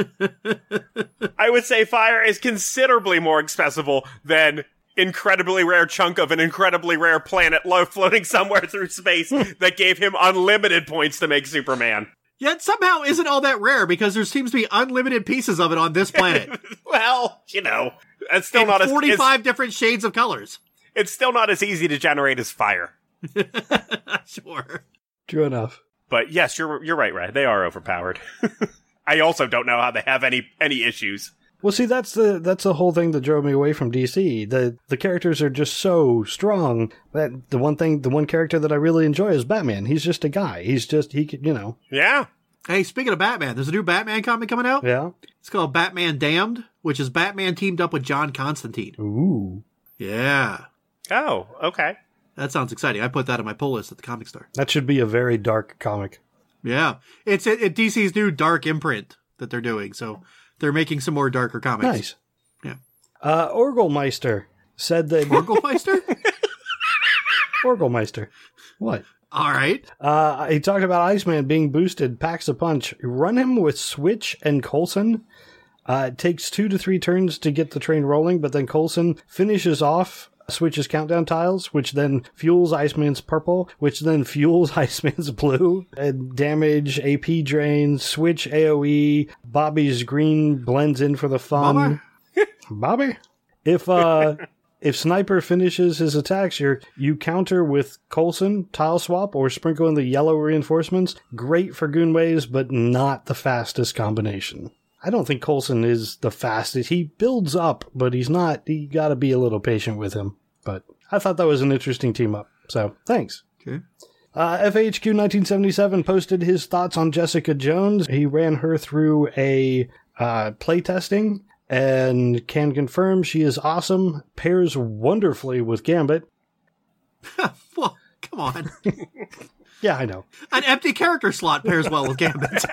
I would say fire is considerably more accessible than incredibly rare chunk of an incredibly rare planet low floating somewhere through space that gave him unlimited points to make Superman. Yet somehow isn't all that rare, because there seems to be unlimited pieces of it on this planet. Well, you know, it's still In not as forty-five it's, different shades of colors. it's still not as easy to generate as fire. Sure. True enough. But yes, you're you're right, Ray. They are overpowered. I also don't know how they have any any issues. Well, see, that's the that's the whole thing that drove me away from D C. The the characters are just so strong that the one thing, the one character that I really enjoy is Batman. He's just a guy. He's just, he could, you know. Yeah. Hey, speaking of Batman, there's a new Batman comic coming out. Yeah. It's called Batman Damned, which is Batman teamed up with John Constantine. Ooh. Yeah. Oh, okay. That sounds exciting. I put that on my pull list at the comic store. That should be a very dark comic. Yeah. It's it, it D C's new dark imprint that they're doing, so they're making some more darker comics. Nice. Yeah. Uh, Orgelmeister said that... Orgelmeister? Orgelmeister. What? All right. Uh, he talked about Iceman being boosted, packs a punch. Run him with Switch and Coulson. Uh, it takes two to three turns to get the train rolling, but then Coulson finishes off Switch's countdown tiles, which then fuels Iceman's purple, which then fuels Iceman's blue. And damage, A P drains, Switch A O E, Bobby's green blends in for the fun. Bobby? Bobby? If, uh... If Sniper finishes his attacks, you you counter with Coulson, Tile Swap, or sprinkle in the yellow reinforcements. Great for goon waves, but not the fastest combination. I don't think Coulson is the fastest. He builds up, but he's not. You gotta be a little patient with him. But I thought that was an interesting team up. So, thanks. Okay. Uh, F H Q nineteen seventy-seven posted his thoughts on Jessica Jones. He ran her through a uh, playtesting and can confirm she is awesome, pairs wonderfully with Gambit. Well, come on. Yeah, I know. An empty character slot pairs well with Gambit.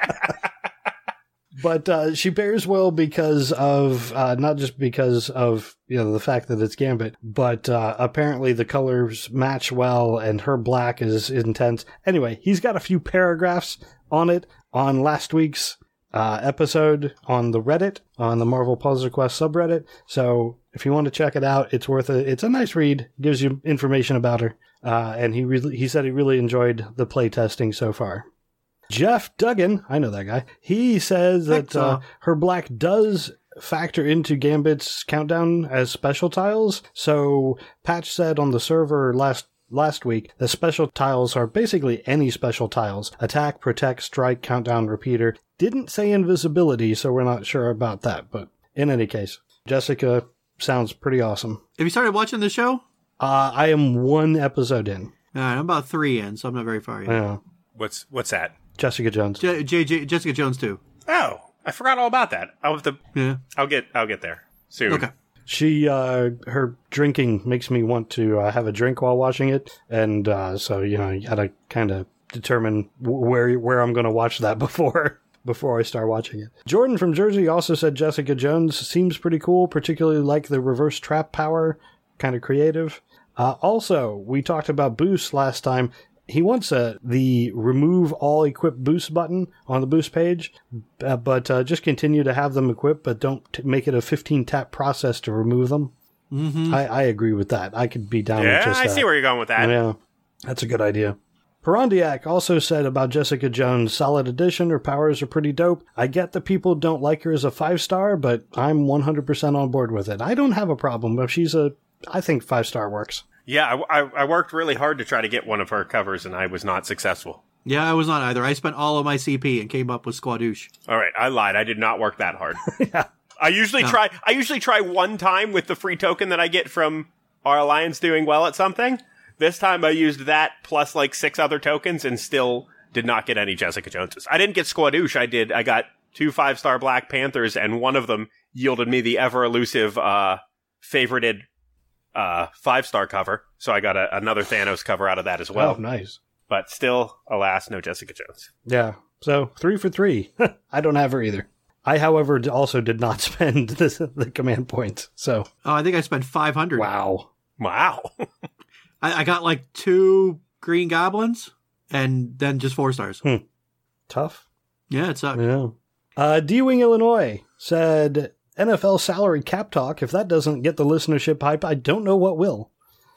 But uh, she pairs well because of, uh, not just because of, you know, the fact that it's Gambit, but uh, apparently the colors match well and her black is intense. Anyway, he's got a few paragraphs on it on last week's Uh, episode on the Reddit, on the Marvel Puzzle Quest subreddit. So if you want to check it out, it's worth it. It's a nice read. Gives you information about her. Uh, and he really, he said he really enjoyed the playtesting so far. Jeff Duggan, I know that guy. He says that uh, her black does factor into Gambit's countdown as special tiles. So Patch said on the server last Last week, the special tiles are basically any special tiles. Attack, protect, strike, countdown, repeater. Didn't say invisibility, so we're not sure about that. But in any case, Jessica sounds pretty awesome. Have you started watching the show? Uh, I am one episode in. All right, I'm about three in, so I'm not very far yet. Yeah. What's what's that? Jessica Jones. J- J- J- Jessica Jones too. Oh, I forgot all about that. I'll have to. Yeah. I'll get. I'll get there soon. Okay. She, uh, her drinking makes me want to uh, have a drink while watching it. And uh, so, you know, you gotta kind of determine where where I'm going to watch that before before I start watching it. Jordan from Jersey also said Jessica Jones seems pretty cool, particularly like the reverse trap power, kind of creative. Uh, also, we talked about boosts last time. He wants uh, the remove all equipped boost button on the boost page, uh, but uh, just continue to have them equipped, but don't t- make it a fifteen tap process to remove them. Mm-hmm. I, I agree with that. I could be down yeah, with just I that. see where you're going with that. Yeah, that's a good idea. Perondiak also said about Jessica Jones, solid addition, her powers are pretty dope. I get that people don't like her as a five-star, but I'm one hundred percent on board with it. I don't have a problem if she's a, I think five-star works. Yeah, I, I, I worked really hard to try to get one of her covers, and I was not successful. Yeah, I was not either. I spent all of my C P and came up with Squadouche. All right, I lied. I did not work that hard. Yeah. I usually No. try. I usually try one time with the free token that I get from our alliance doing well at something. This time I used that plus like six other tokens and still did not get any Jessica Joneses. I didn't get Squadouche. I did. I got two five-star Black Panthers, and one of them yielded me the ever elusive uh, favorited uh, five-star cover. So I got a, another Thanos cover out of that as well. Oh, nice. But still, alas, no Jessica Jones. Yeah. So three for three. I don't have her either. I, however, also did not spend the, the command points. So Oh, I think I spent five hundred. wow. Wow. I, I got like two Green Goblins and then just four stars. Hmm. Tough. Yeah, it sucked. Yeah. Uh, D-Wing Illinois said, N F L salary cap talk. If that doesn't get the listenership hype, I don't know what will.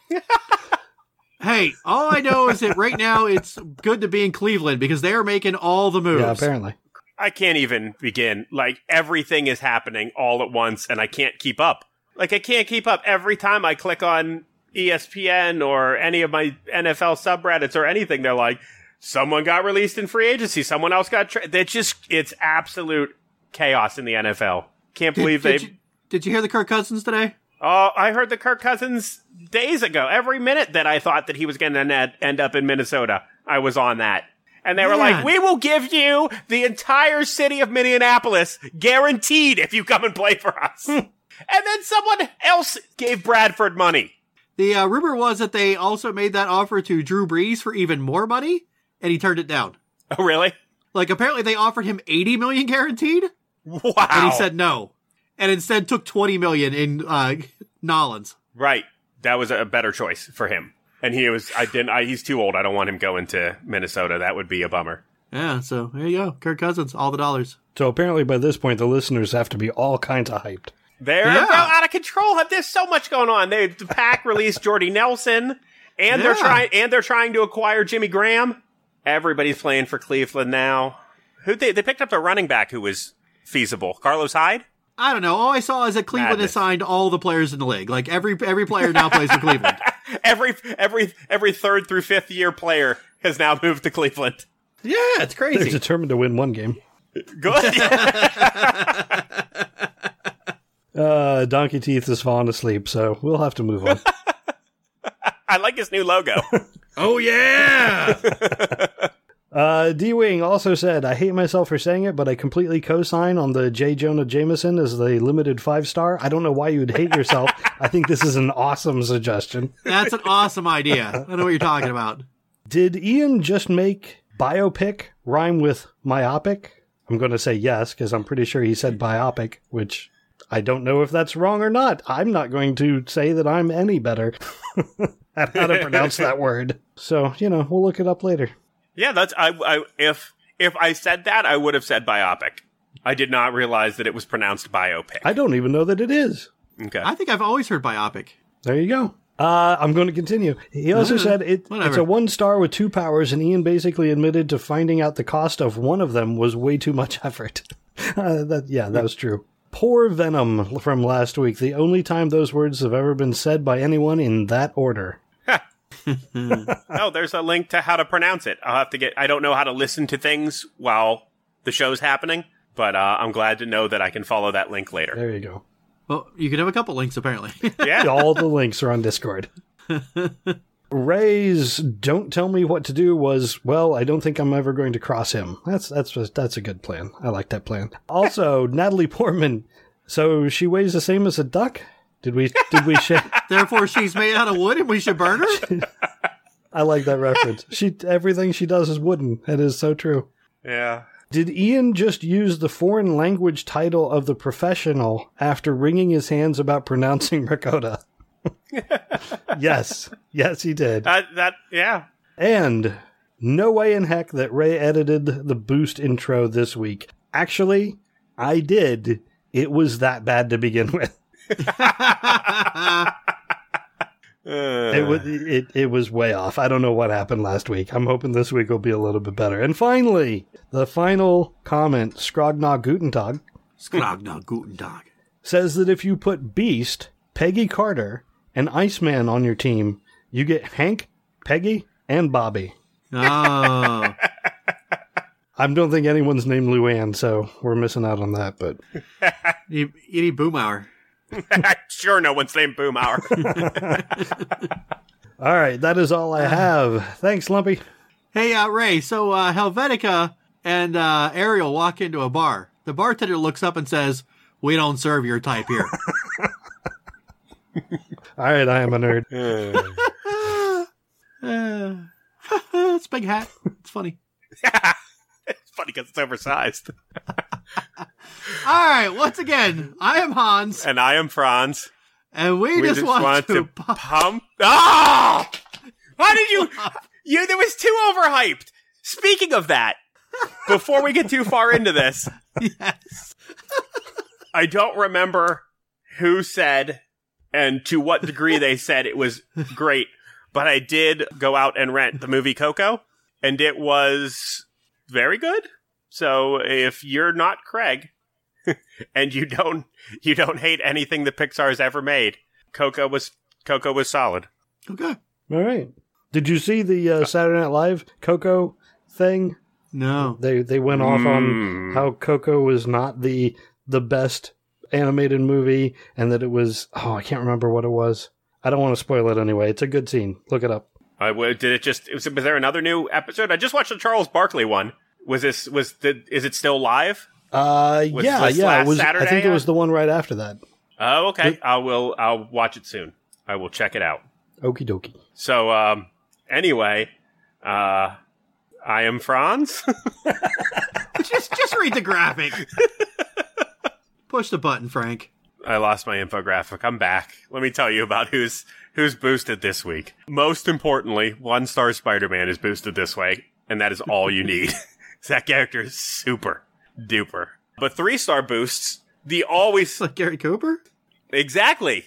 Hey, all I know is that right now it's good to be in Cleveland because they're making all the moves. Yeah, apparently. I can't even begin. Like, everything is happening all at once, and I can't keep up. Like, I can't keep up. Every time I click on E S P N or any of my N F L subreddits or anything, they're like, someone got released in free agency, someone else got tra-. It's just, it's absolute chaos in the N F L. Can't Did, believe did they. you, did you hear the Kirk Cousins today? Oh, I heard the Kirk Cousins days ago. Every minute that I thought that he was going to end up in Minnesota, I was on that. And they were Man. like, we will give you the entire city of Minneapolis guaranteed if you come and play for us. And then someone else gave Bradford money. The uh, rumor was that they also made that offer to Drew Brees for even more money, and he turned it down. Oh, really? Like, apparently they offered him eighty million dollars guaranteed, Wow. and he said no. And instead took twenty million dollars in uh, Nollins. Right. That was a better choice for him. And he was, I didn't, I, he's too old. I don't want him going to Minnesota. That would be a bummer. Yeah, so there you go. Kirk Cousins, all the dollars. So apparently by this point, the listeners have to be all kinds of hyped. They're Yeah. out of control. There's so much going on. They, the Pack released Jordy Nelson, and they're Yeah. trying, and they're trying to acquire Jimmy Graham. Everybody's playing for Cleveland now. Who they, they picked up a running back who was feasible. Carlos Hyde? I don't know. All I saw is that Cleveland Madness. has signed all the players in the league. Like, every every player now plays for Cleveland. Every, every, every third through fifth year player has now moved to Cleveland. Yeah, it's They're crazy. determined to win one game. Good. Uh, Donkey Teeth is falling asleep, so we'll have to move on. I like his new logo. Oh, yeah! Uh, D-Wing also said, I hate myself for saying it, but I completely co-sign on the J. Jonah Jameson as the limited five-star. I don't know why you would hate yourself. I think this is an awesome suggestion. That's an awesome idea. I know what you're talking about. Did Ian just make biopic rhyme with myopic? I'm going to say yes, because I'm pretty sure he said biopic, which I don't know if that's wrong or not. I'm not going to say that I'm any better at how to pronounce that word. So, you know, we'll look it up later. Yeah, that's I, I. If if I said that, I would have said biopic. I did not realize that it was pronounced biopic. I don't even know that it is. Okay. I think I've always heard biopic. There you go. Uh, I'm going to continue. He also Uh, said it, whatever. it's a one star with two powers, and Ian basically admitted to finding out the cost of one of them was way too much effort. uh, that, yeah, that was true. Poor Venom from last week. The only time those words have ever been said by anyone in that order. Oh, there's a link to how to pronounce it. I'll have to get. I don't know how to listen to things while the show's happening, but uh, I'm glad to know that I can follow that link later. There you go. Well, you could have a couple links, apparently. Yeah. All the links are on Discord. Ray's "Don't tell me what to do" was, well, I don't think I'm ever going to cross him. That's that's that's a good plan. I like that plan. Also, Natalie Portman. So she weighs the same as a duck. Did we? Did we? Sh- Therefore, she's made out of wood and we should burn her? I like that reference. She everything she does is wooden. It is so true. Yeah. Did Ian just use the foreign language title of The Professional after wringing his hands about pronouncing ricotta? Yes. Yes, he did. That that yeah. And no way in heck that Ray edited the Boost intro this week. Actually, I did. It was that bad to begin with. Uh, It was it, it was way off. I don't know what happened last week. I'm hoping this week will be a little bit better. And finally, the final comment, Scrognog Guten Tag, Skrogna Guten Tag. says that if you put Beast, Peggy Carter, and Iceman on your team, you get Hank, Peggy, and Bobby. Oh. I don't think anyone's named Luann, so we're missing out on that. But You, you need Boomhauer. sure, no one's named Boomhauer. all right, that is all I have. Thanks, Lumpy. Hey, uh, Ray, so uh, Helvetica and uh, Ariel walk into a bar. The bartender looks up and says, "We don't serve your type here." All right, I am a nerd. uh, it's a big hat. It's funny. It's funny because it's oversized. All right, once again, I am Hans, And I am Franz. and we, We just, want, to... to pump. Oh! How did you? You there was too overhyped. Speaking of that, before we get too far into this, Yes. I don't remember who said and to what degree they said it was great, but I did go out and rent the movie Coco, and it was very good. So if you're not Craig and you don't you don't hate anything that Pixar's ever made, Coco was Coco was solid. Okay. All right. Did you see the uh, Saturday Night Live Coco thing? No. They they went off Mm. on how Coco was not the the best animated movie, and that it was, oh, I can't remember what it was. I don't want to spoil it anyway. It's a good scene. Look it up. Uh, did it just, was, was there another new episode? I just watched the Charles Barkley one. Was this, was the, is it still live? Uh, Was yeah, this yeah. last It was, Saturday? I think it was the one right after that. Oh, okay. I will, I'll watch it soon. I will check it out. Okie dokie. So, um, anyway, uh, I am Franz. just, just read the graphic. Push the button, Frank. I lost my infographic. I'm back. Let me tell you about who's who's boosted this week. Most importantly, one star Spider-Man is boosted this way, and that is all you need. That character is super duper. But three star boosts, the always Like Gary Cooper? exactly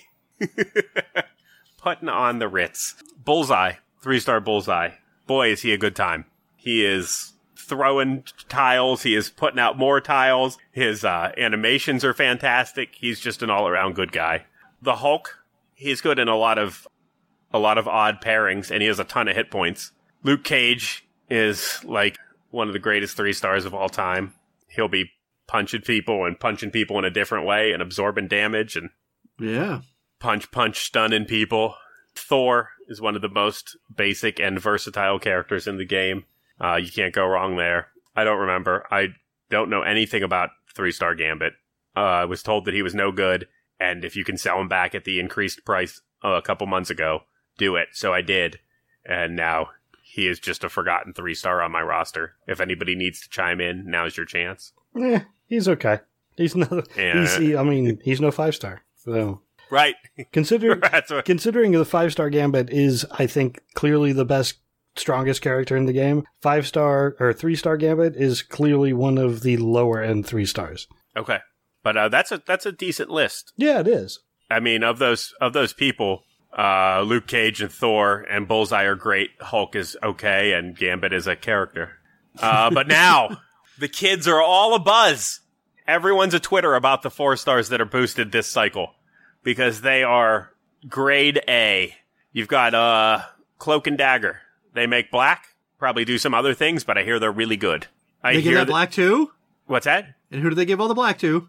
putting on the Ritz. Bullseye, three star Bullseye. Boy, is he a good time. He is throwing tiles. He is putting out more tiles. His uh, animations are fantastic. He's just an all-around good guy. The Hulk, he's good in a lot of a lot of odd pairings, and he has a ton of hit points. Luke Cage is like one of the greatest three stars of all time. He'll be punching people and punching people in a different way and absorbing damage and Yeah. punch, punch, stunning people. Thor is one of the most basic and versatile characters in the game. Uh, you can't go wrong there. I don't remember. I don't know anything about three-star Gambit. Uh, I was told that he was no good, and if you can sell him back at the increased price uh, a couple months ago, do it. So I did, and now he is just a forgotten three-star on my roster. If anybody needs to chime in, now's your chance. Eh, he's okay. He's no. Yeah. He's. He, I mean, he's no five star. So Right. consider That's what, considering the five star Gambit is, I think, clearly the best, strongest character in the game. Five star or three star Gambit is clearly one of the lower end three stars. okay. But uh, that's a that's a decent list. Yeah, it is. I mean, of those of those people, uh, Luke Cage and Thor and Bullseye are great. Hulk is okay, and Gambit is a character. Uh, but now, the kids are all abuzz. Everyone's a Twitter about the four stars that are boosted this cycle, because they are grade A. You've got uh, Cloak and Dagger. They make black, probably do some other things, but I hear they're really good. I They give hear that black too? What's that? And who do they give all the black to?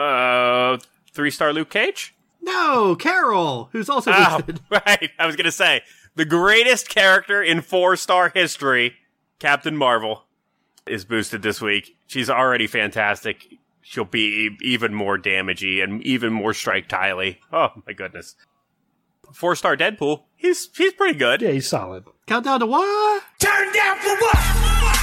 Uh, three-star Luke Cage? No, Carol, who's also Oh, boosted. right. I was going to say, the greatest character in four-star history, Captain Marvel, is boosted this week. She's already fantastic. She'll be even more damagey and even more strike-tiley. Oh, my goodness. Four-star Deadpool, he's he's pretty good. Yeah, he's solid. Countdown to what? Turn down for what?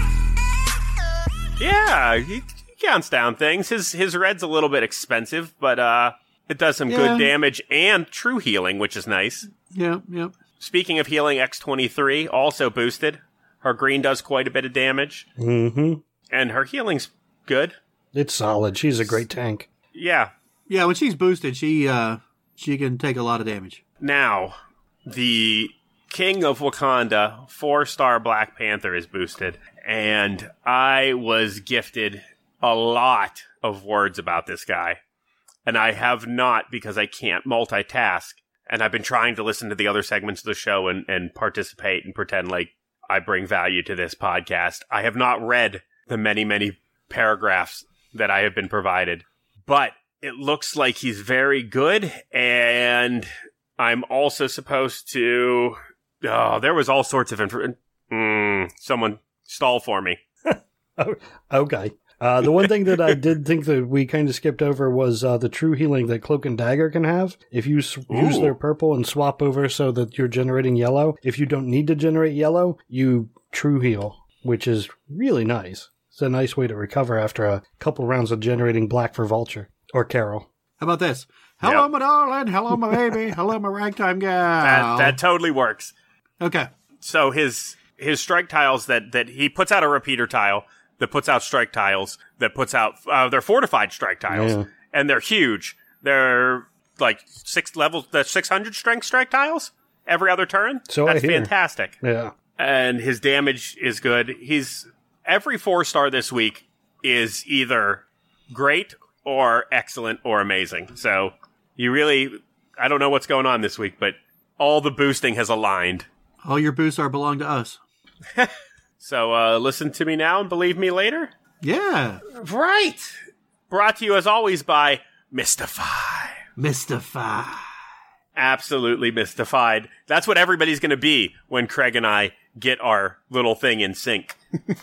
Yeah, he, he counts down things. His his red's a little bit expensive, but uh, it does some Yeah. good damage and true healing, which is nice. Yeah, yeah. Speaking of healing, X twenty-three also boosted. Her green does quite a bit of damage, Mm-hmm. and her healing's good. It's solid. She's a great tank. Yeah. Yeah, when she's boosted, she uh she can take a lot of damage. Now, the King of Wakanda, four-star Black Panther is boosted, and I was gifted a lot of words about this guy, and I have not because I can't multitask, and I've been trying to listen to the other segments of the show and, and participate and pretend like I bring value to this podcast. I have not read the many, many paragraphs that I have been provided, but it looks like he's very good, and I'm also supposed to... Oh, there was all sorts of info... Mm, someone stall for me. Oh, okay. Uh, the one thing that I did think that we kind of skipped over was uh, the true healing that Cloak and Dagger can have. If you s- use Ooh. their purple and swap over so that you're generating yellow, if you don't need to generate yellow, you true heal, which is really nice. It's a nice way to recover after a couple rounds of generating black for Vulture or Carol. How about this? Hello, Yep. my darling. Hello, my baby. Hello, my ragtime gal. That, that totally works. Okay. So his his strike tiles that, that he puts out a repeater tile that puts out strike tiles that puts out uh, they're fortified strike tiles, Yeah. and they're huge. They're like six levels, the six hundred strength strike tiles every other turn. So I That's hear. fantastic. Yeah. And his damage is good. He's every four star this week is either great or excellent or amazing. So you really, I don't know what's going on this week, but all the boosting has aligned. All your boosts are belong to us. So uh, listen to me now and believe me later. Yeah. Right. Brought to you as always by Mystify. Mystify. Absolutely mystified. That's what everybody's going to be when Craig and I get our little thing in sync.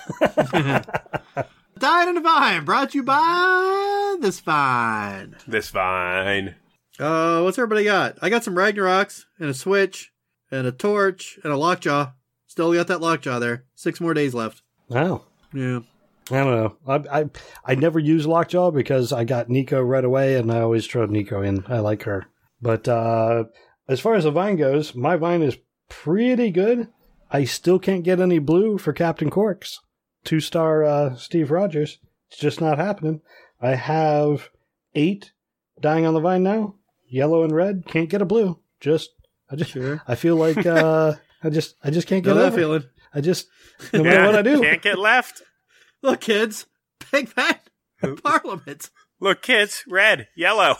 Died on the Vine, brought to you by This Vine. This Vine. Uh, what's everybody got? I got some Ragnaroks and a Switch and a Torch and a Lockjaw. Still got that Lockjaw there. Six more days left. Wow. Yeah. I don't know. I, I I never use Lockjaw because I got Nico right away, and I always throw Nico in. I like her. But uh, as far as the Vine goes, my Vine is pretty good. I still can't get any blue for Captain Corks. Two-star uh, Steve Rogers. It's just not happening. I have eight dying on the Vine now. Yellow and red. Can't get a blue. Just, I just, Sure. I feel like uh, I just, I just can't get Know that over it. feeling. I just, no matter what I do. Can't get left. Look, kids. Big Fat Parliament. Look, kids. Red. Yellow.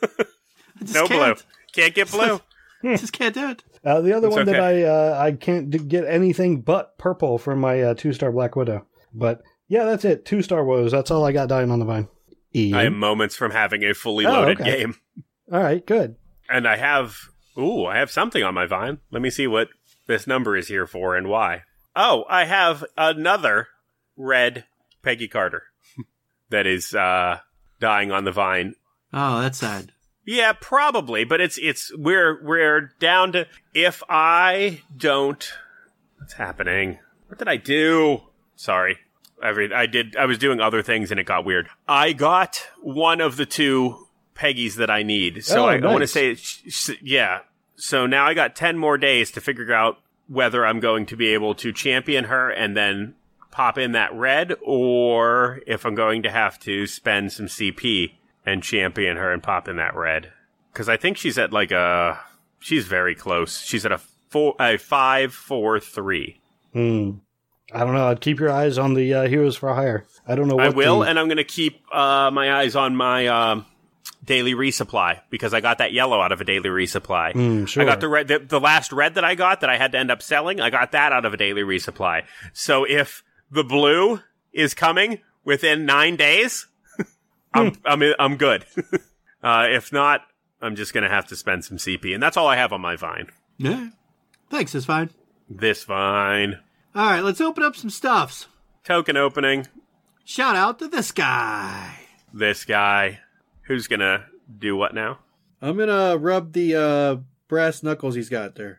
I just No can't. blue. Can't get blue. I just can't do it. Uh, the other It's one that okay. I uh, I can't d- get anything but purple from my uh, two-star Black Widow. But yeah, that's it. Two-star woes. That's all I got dying on the Vine. Ian? I am moments from having a fully Oh, loaded okay. game. All right, good. And I have, ooh, I have something on my Vine. Let me see what this number is here for and why. Oh, I have another red Peggy Carter that is uh, dying on the Vine. Oh, that's sad. Yeah, probably, but it's it's we're we're down to if I don't. What's happening? What did I do? Sorry, every I did. I was doing other things and it got weird. I got one of the two Peggies that I need, so Oh, I, I want to nice. say, sh- sh- yeah. So now I got ten more days to figure out whether I'm going to be able to champion her and then pop in that red, or if I'm going to have to spend some C P and champion her and pop in that red. Because I think she's at like a... She's very close. She's at a four, a five, four, three. Hmm. I don't know. I'd keep your eyes on the uh, Heroes for Hire. I don't know what I will, the- and I'm going to keep uh, my eyes on my um, daily resupply, because I got that yellow out of a daily resupply. Hmm, sure. I got the red, the, the last red that I got that I had to end up selling, I got that out of a daily resupply. So if the blue is coming within nine days... I'm I'm I'm good. uh, if not, I'm just gonna have to spend some C P, and that's all I have on my Vine. Yeah. Thanks, it's fine. This Vine All right, let's open up some stuffs. token opening. Shout out to this guy. This guy, who's gonna do what now? I'm gonna rub the uh, brass knuckles he's got there.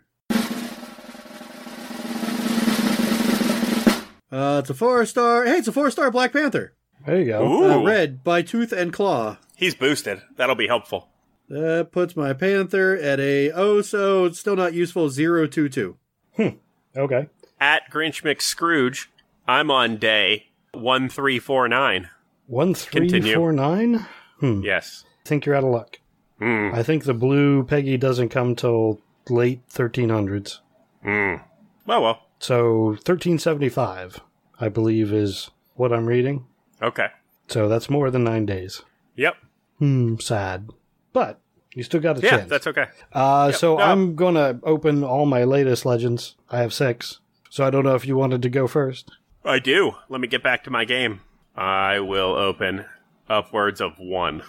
Uh, it's a four star. Hey, it's a four star Black Panther. There you go. Ooh, Uh, red by Tooth and Claw. he's boosted. That'll be helpful. That puts my Panther at a oh so still not useful zero two two. Okay. At Grinch McScrooge, I'm on day one three four nine. One three Continue. four nine. Hmm. Yes. I think you're out of luck. Mm, I think the blue Peggy doesn't come till late thirteen hundreds. mm. Well, well. So thirteen seventy-five, I believe, is what I'm reading. Okay. So that's more than nine days. Yep. Hmm, sad. But you still got a Yeah, chance. that's okay. Uh, Yep, so no. I'm going to open all my latest legends. I have six. So I don't know if you wanted to go first. I do. Let me get back to my game. I will open upwards of one.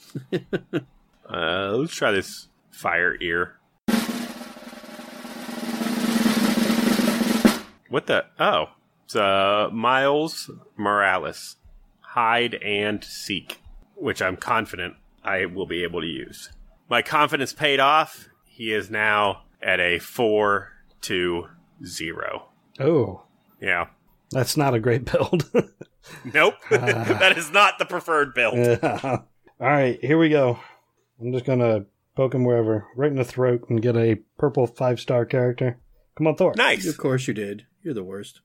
uh, let's try this Fire Ear. What the? Oh. It's uh, Miles Morales. Hide and Seek. Which I'm confident I will be able to use. My confidence paid off. He is now at a four two zero. Oh, Yeah. that's not a great build. Nope. That is not the preferred build. All right, here we go. I'm just going to poke him wherever, right in the throat, and get a purple five-star character. Come on, Thor. Nice. Of course you did. You're the worst.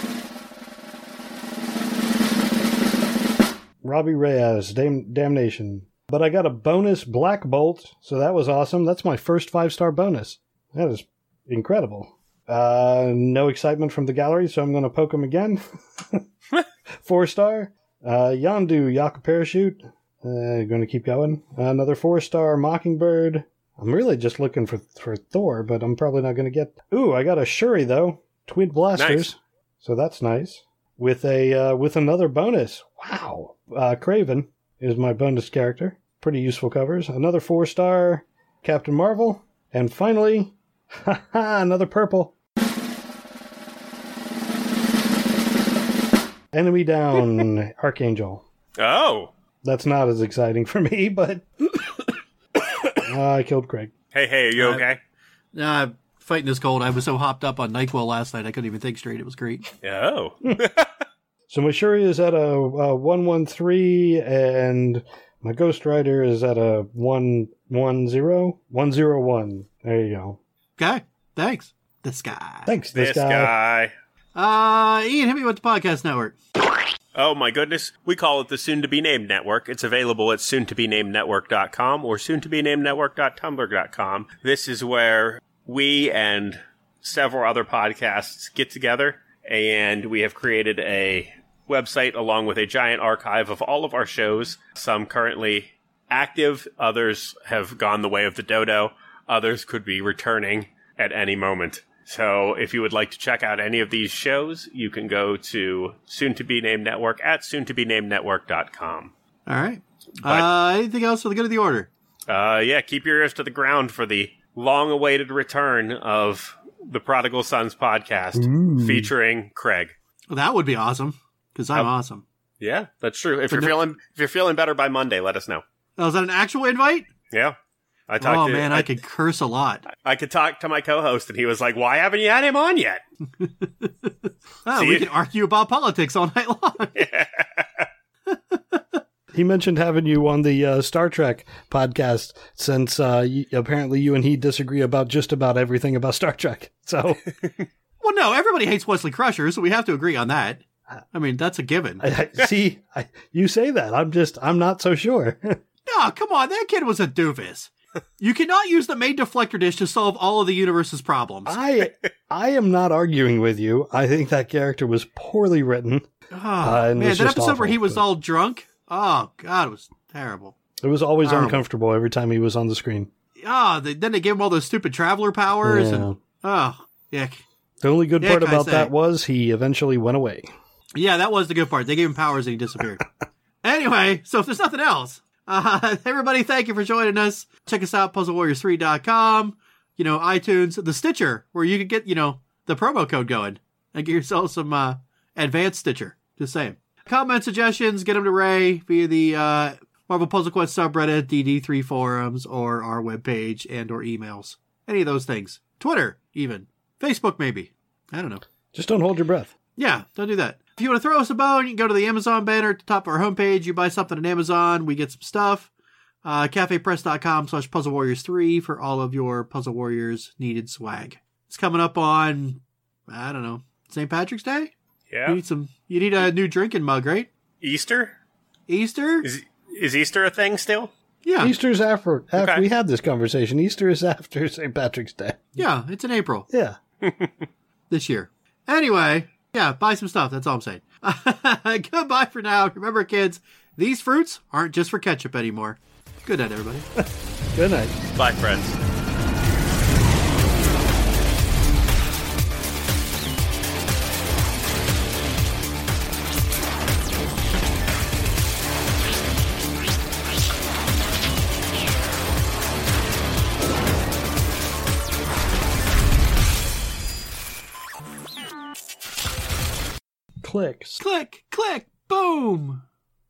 Robbie Reyes, Dam- Damnation. But I got a bonus Black Bolt, so that was awesome. That's my first five-star bonus. That is incredible. Uh, no excitement from the gallery, so I'm going to poke him again. Four-star. Uh, Yondu, Yaka Parachute. Uh, going to keep going. Another four-star Mockingbird. I'm really just looking for for Thor, but I'm probably not going to get... Ooh, I got a Shuri, though. Twin Blasters. Nice. So that's nice. With a uh, with another bonus. Wow. Uh, Craven is my bonus character. Pretty useful covers. Another four-star Captain Marvel. And finally, haha, another purple. Enemy Down, Archangel. Oh. That's not as exciting for me, but uh, I killed Craig. Hey, hey, are you Uh, okay? Uh, fighting this cold. I was so hopped up on NyQuil last night, I couldn't even think straight. It was great. Oh. So my Shuri is at a, a one one three, and my Ghost Rider is at a one one zero, one zero one. There you go. Okay, thanks. This guy. Thanks, this this, guy. Uh, guy. Ian, hit me with the podcast network. Oh my goodness. We call it the Soon to Be Named Network. It's available at soon to be named network dot com or soon to be named network dot tumblr dot com. This is where we and several other podcasts get together, and we have created a website along with a giant archive of all of our shows. Some currently active, others have gone the way of the dodo, others could be returning at any moment. So if you would like to check out any of these shows, you can go to Soon to Be Named Network at soon to be named network dot com. All right. But- uh, anything else for the good of the order? Uh, yeah, keep your ears to the ground for the long-awaited return of the Prodigal Sons podcast Ooh. featuring Craig. Well, that would be awesome, because I'm Oh. awesome. Yeah, that's true. If But you're no- feeling if you're feeling better by Monday, let us know. Oh, is that an actual invite? Yeah, I talked. Oh, to, man, I, I could curse a lot. I could talk to my co-host, and he was like, "Why haven't you had him on yet?" Oh, See we it? can argue about politics all night long. He mentioned having you on the uh, Star Trek podcast since uh, y- apparently you and he disagree about just about everything about Star Trek. So, Well, no, everybody hates Wesley Crusher, so we have to agree on that. I mean, that's a given. I, I, see, I, you say that. I'm just, I'm not so sure. No, come on, that kid was a doofus. You cannot use the main deflector dish to solve all of the universe's problems. I, I am not arguing with you. I think that character was poorly written. Oh, Uh, and man, it's that just episode where awful, he was but- all drunk. Oh, God, it was terrible. It was always Horrible. uncomfortable every time he was on the screen. Oh, they, then they gave him all those stupid traveler powers. Yeah. And, oh, yeah. The only good Yeah, part can I about say? that was he eventually went away. Yeah, that was the good part. They gave him powers and he disappeared. Anyway, so if there's nothing else, uh, everybody, thank you for joining us. Check us out, puzzle warriors three dot com, you know, iTunes, the Stitcher, where you can get, you know, the promo code going and get yourself some uh, advanced Stitcher. Just saying. Comment suggestions, get them to Ray via the uh, Marvel Puzzle Quest subreddit, D D three forums, or our webpage and or emails. Any of those things. Twitter, even. Facebook, maybe. I don't know. Just don't hold your breath. Yeah, don't do that. If you want to throw us a bone, you can go to the Amazon banner at the top of our homepage. You buy something on Amazon, we get some stuff. Uh, cafepress.com slash Puzzle Warriors 3 for all of your Puzzle Warriors needed swag. It's coming up on, I don't know, Saint Patrick's Day? Yeah, You need some. You need a new drinking mug, right? Easter Easter? is is Easter a thing still? Yeah, Easter's after, after Okay. we had this conversation. Easter is after Saint Patrick's Day. yeah, it's in April Yeah. this year. Anyway, yeah, buy some stuff. That's all I'm saying. Goodbye for now. Remember, kids, these fruits aren't just for ketchup anymore. Good night, everybody. Good night. Bye, friends. Clicks. Click, click, boom.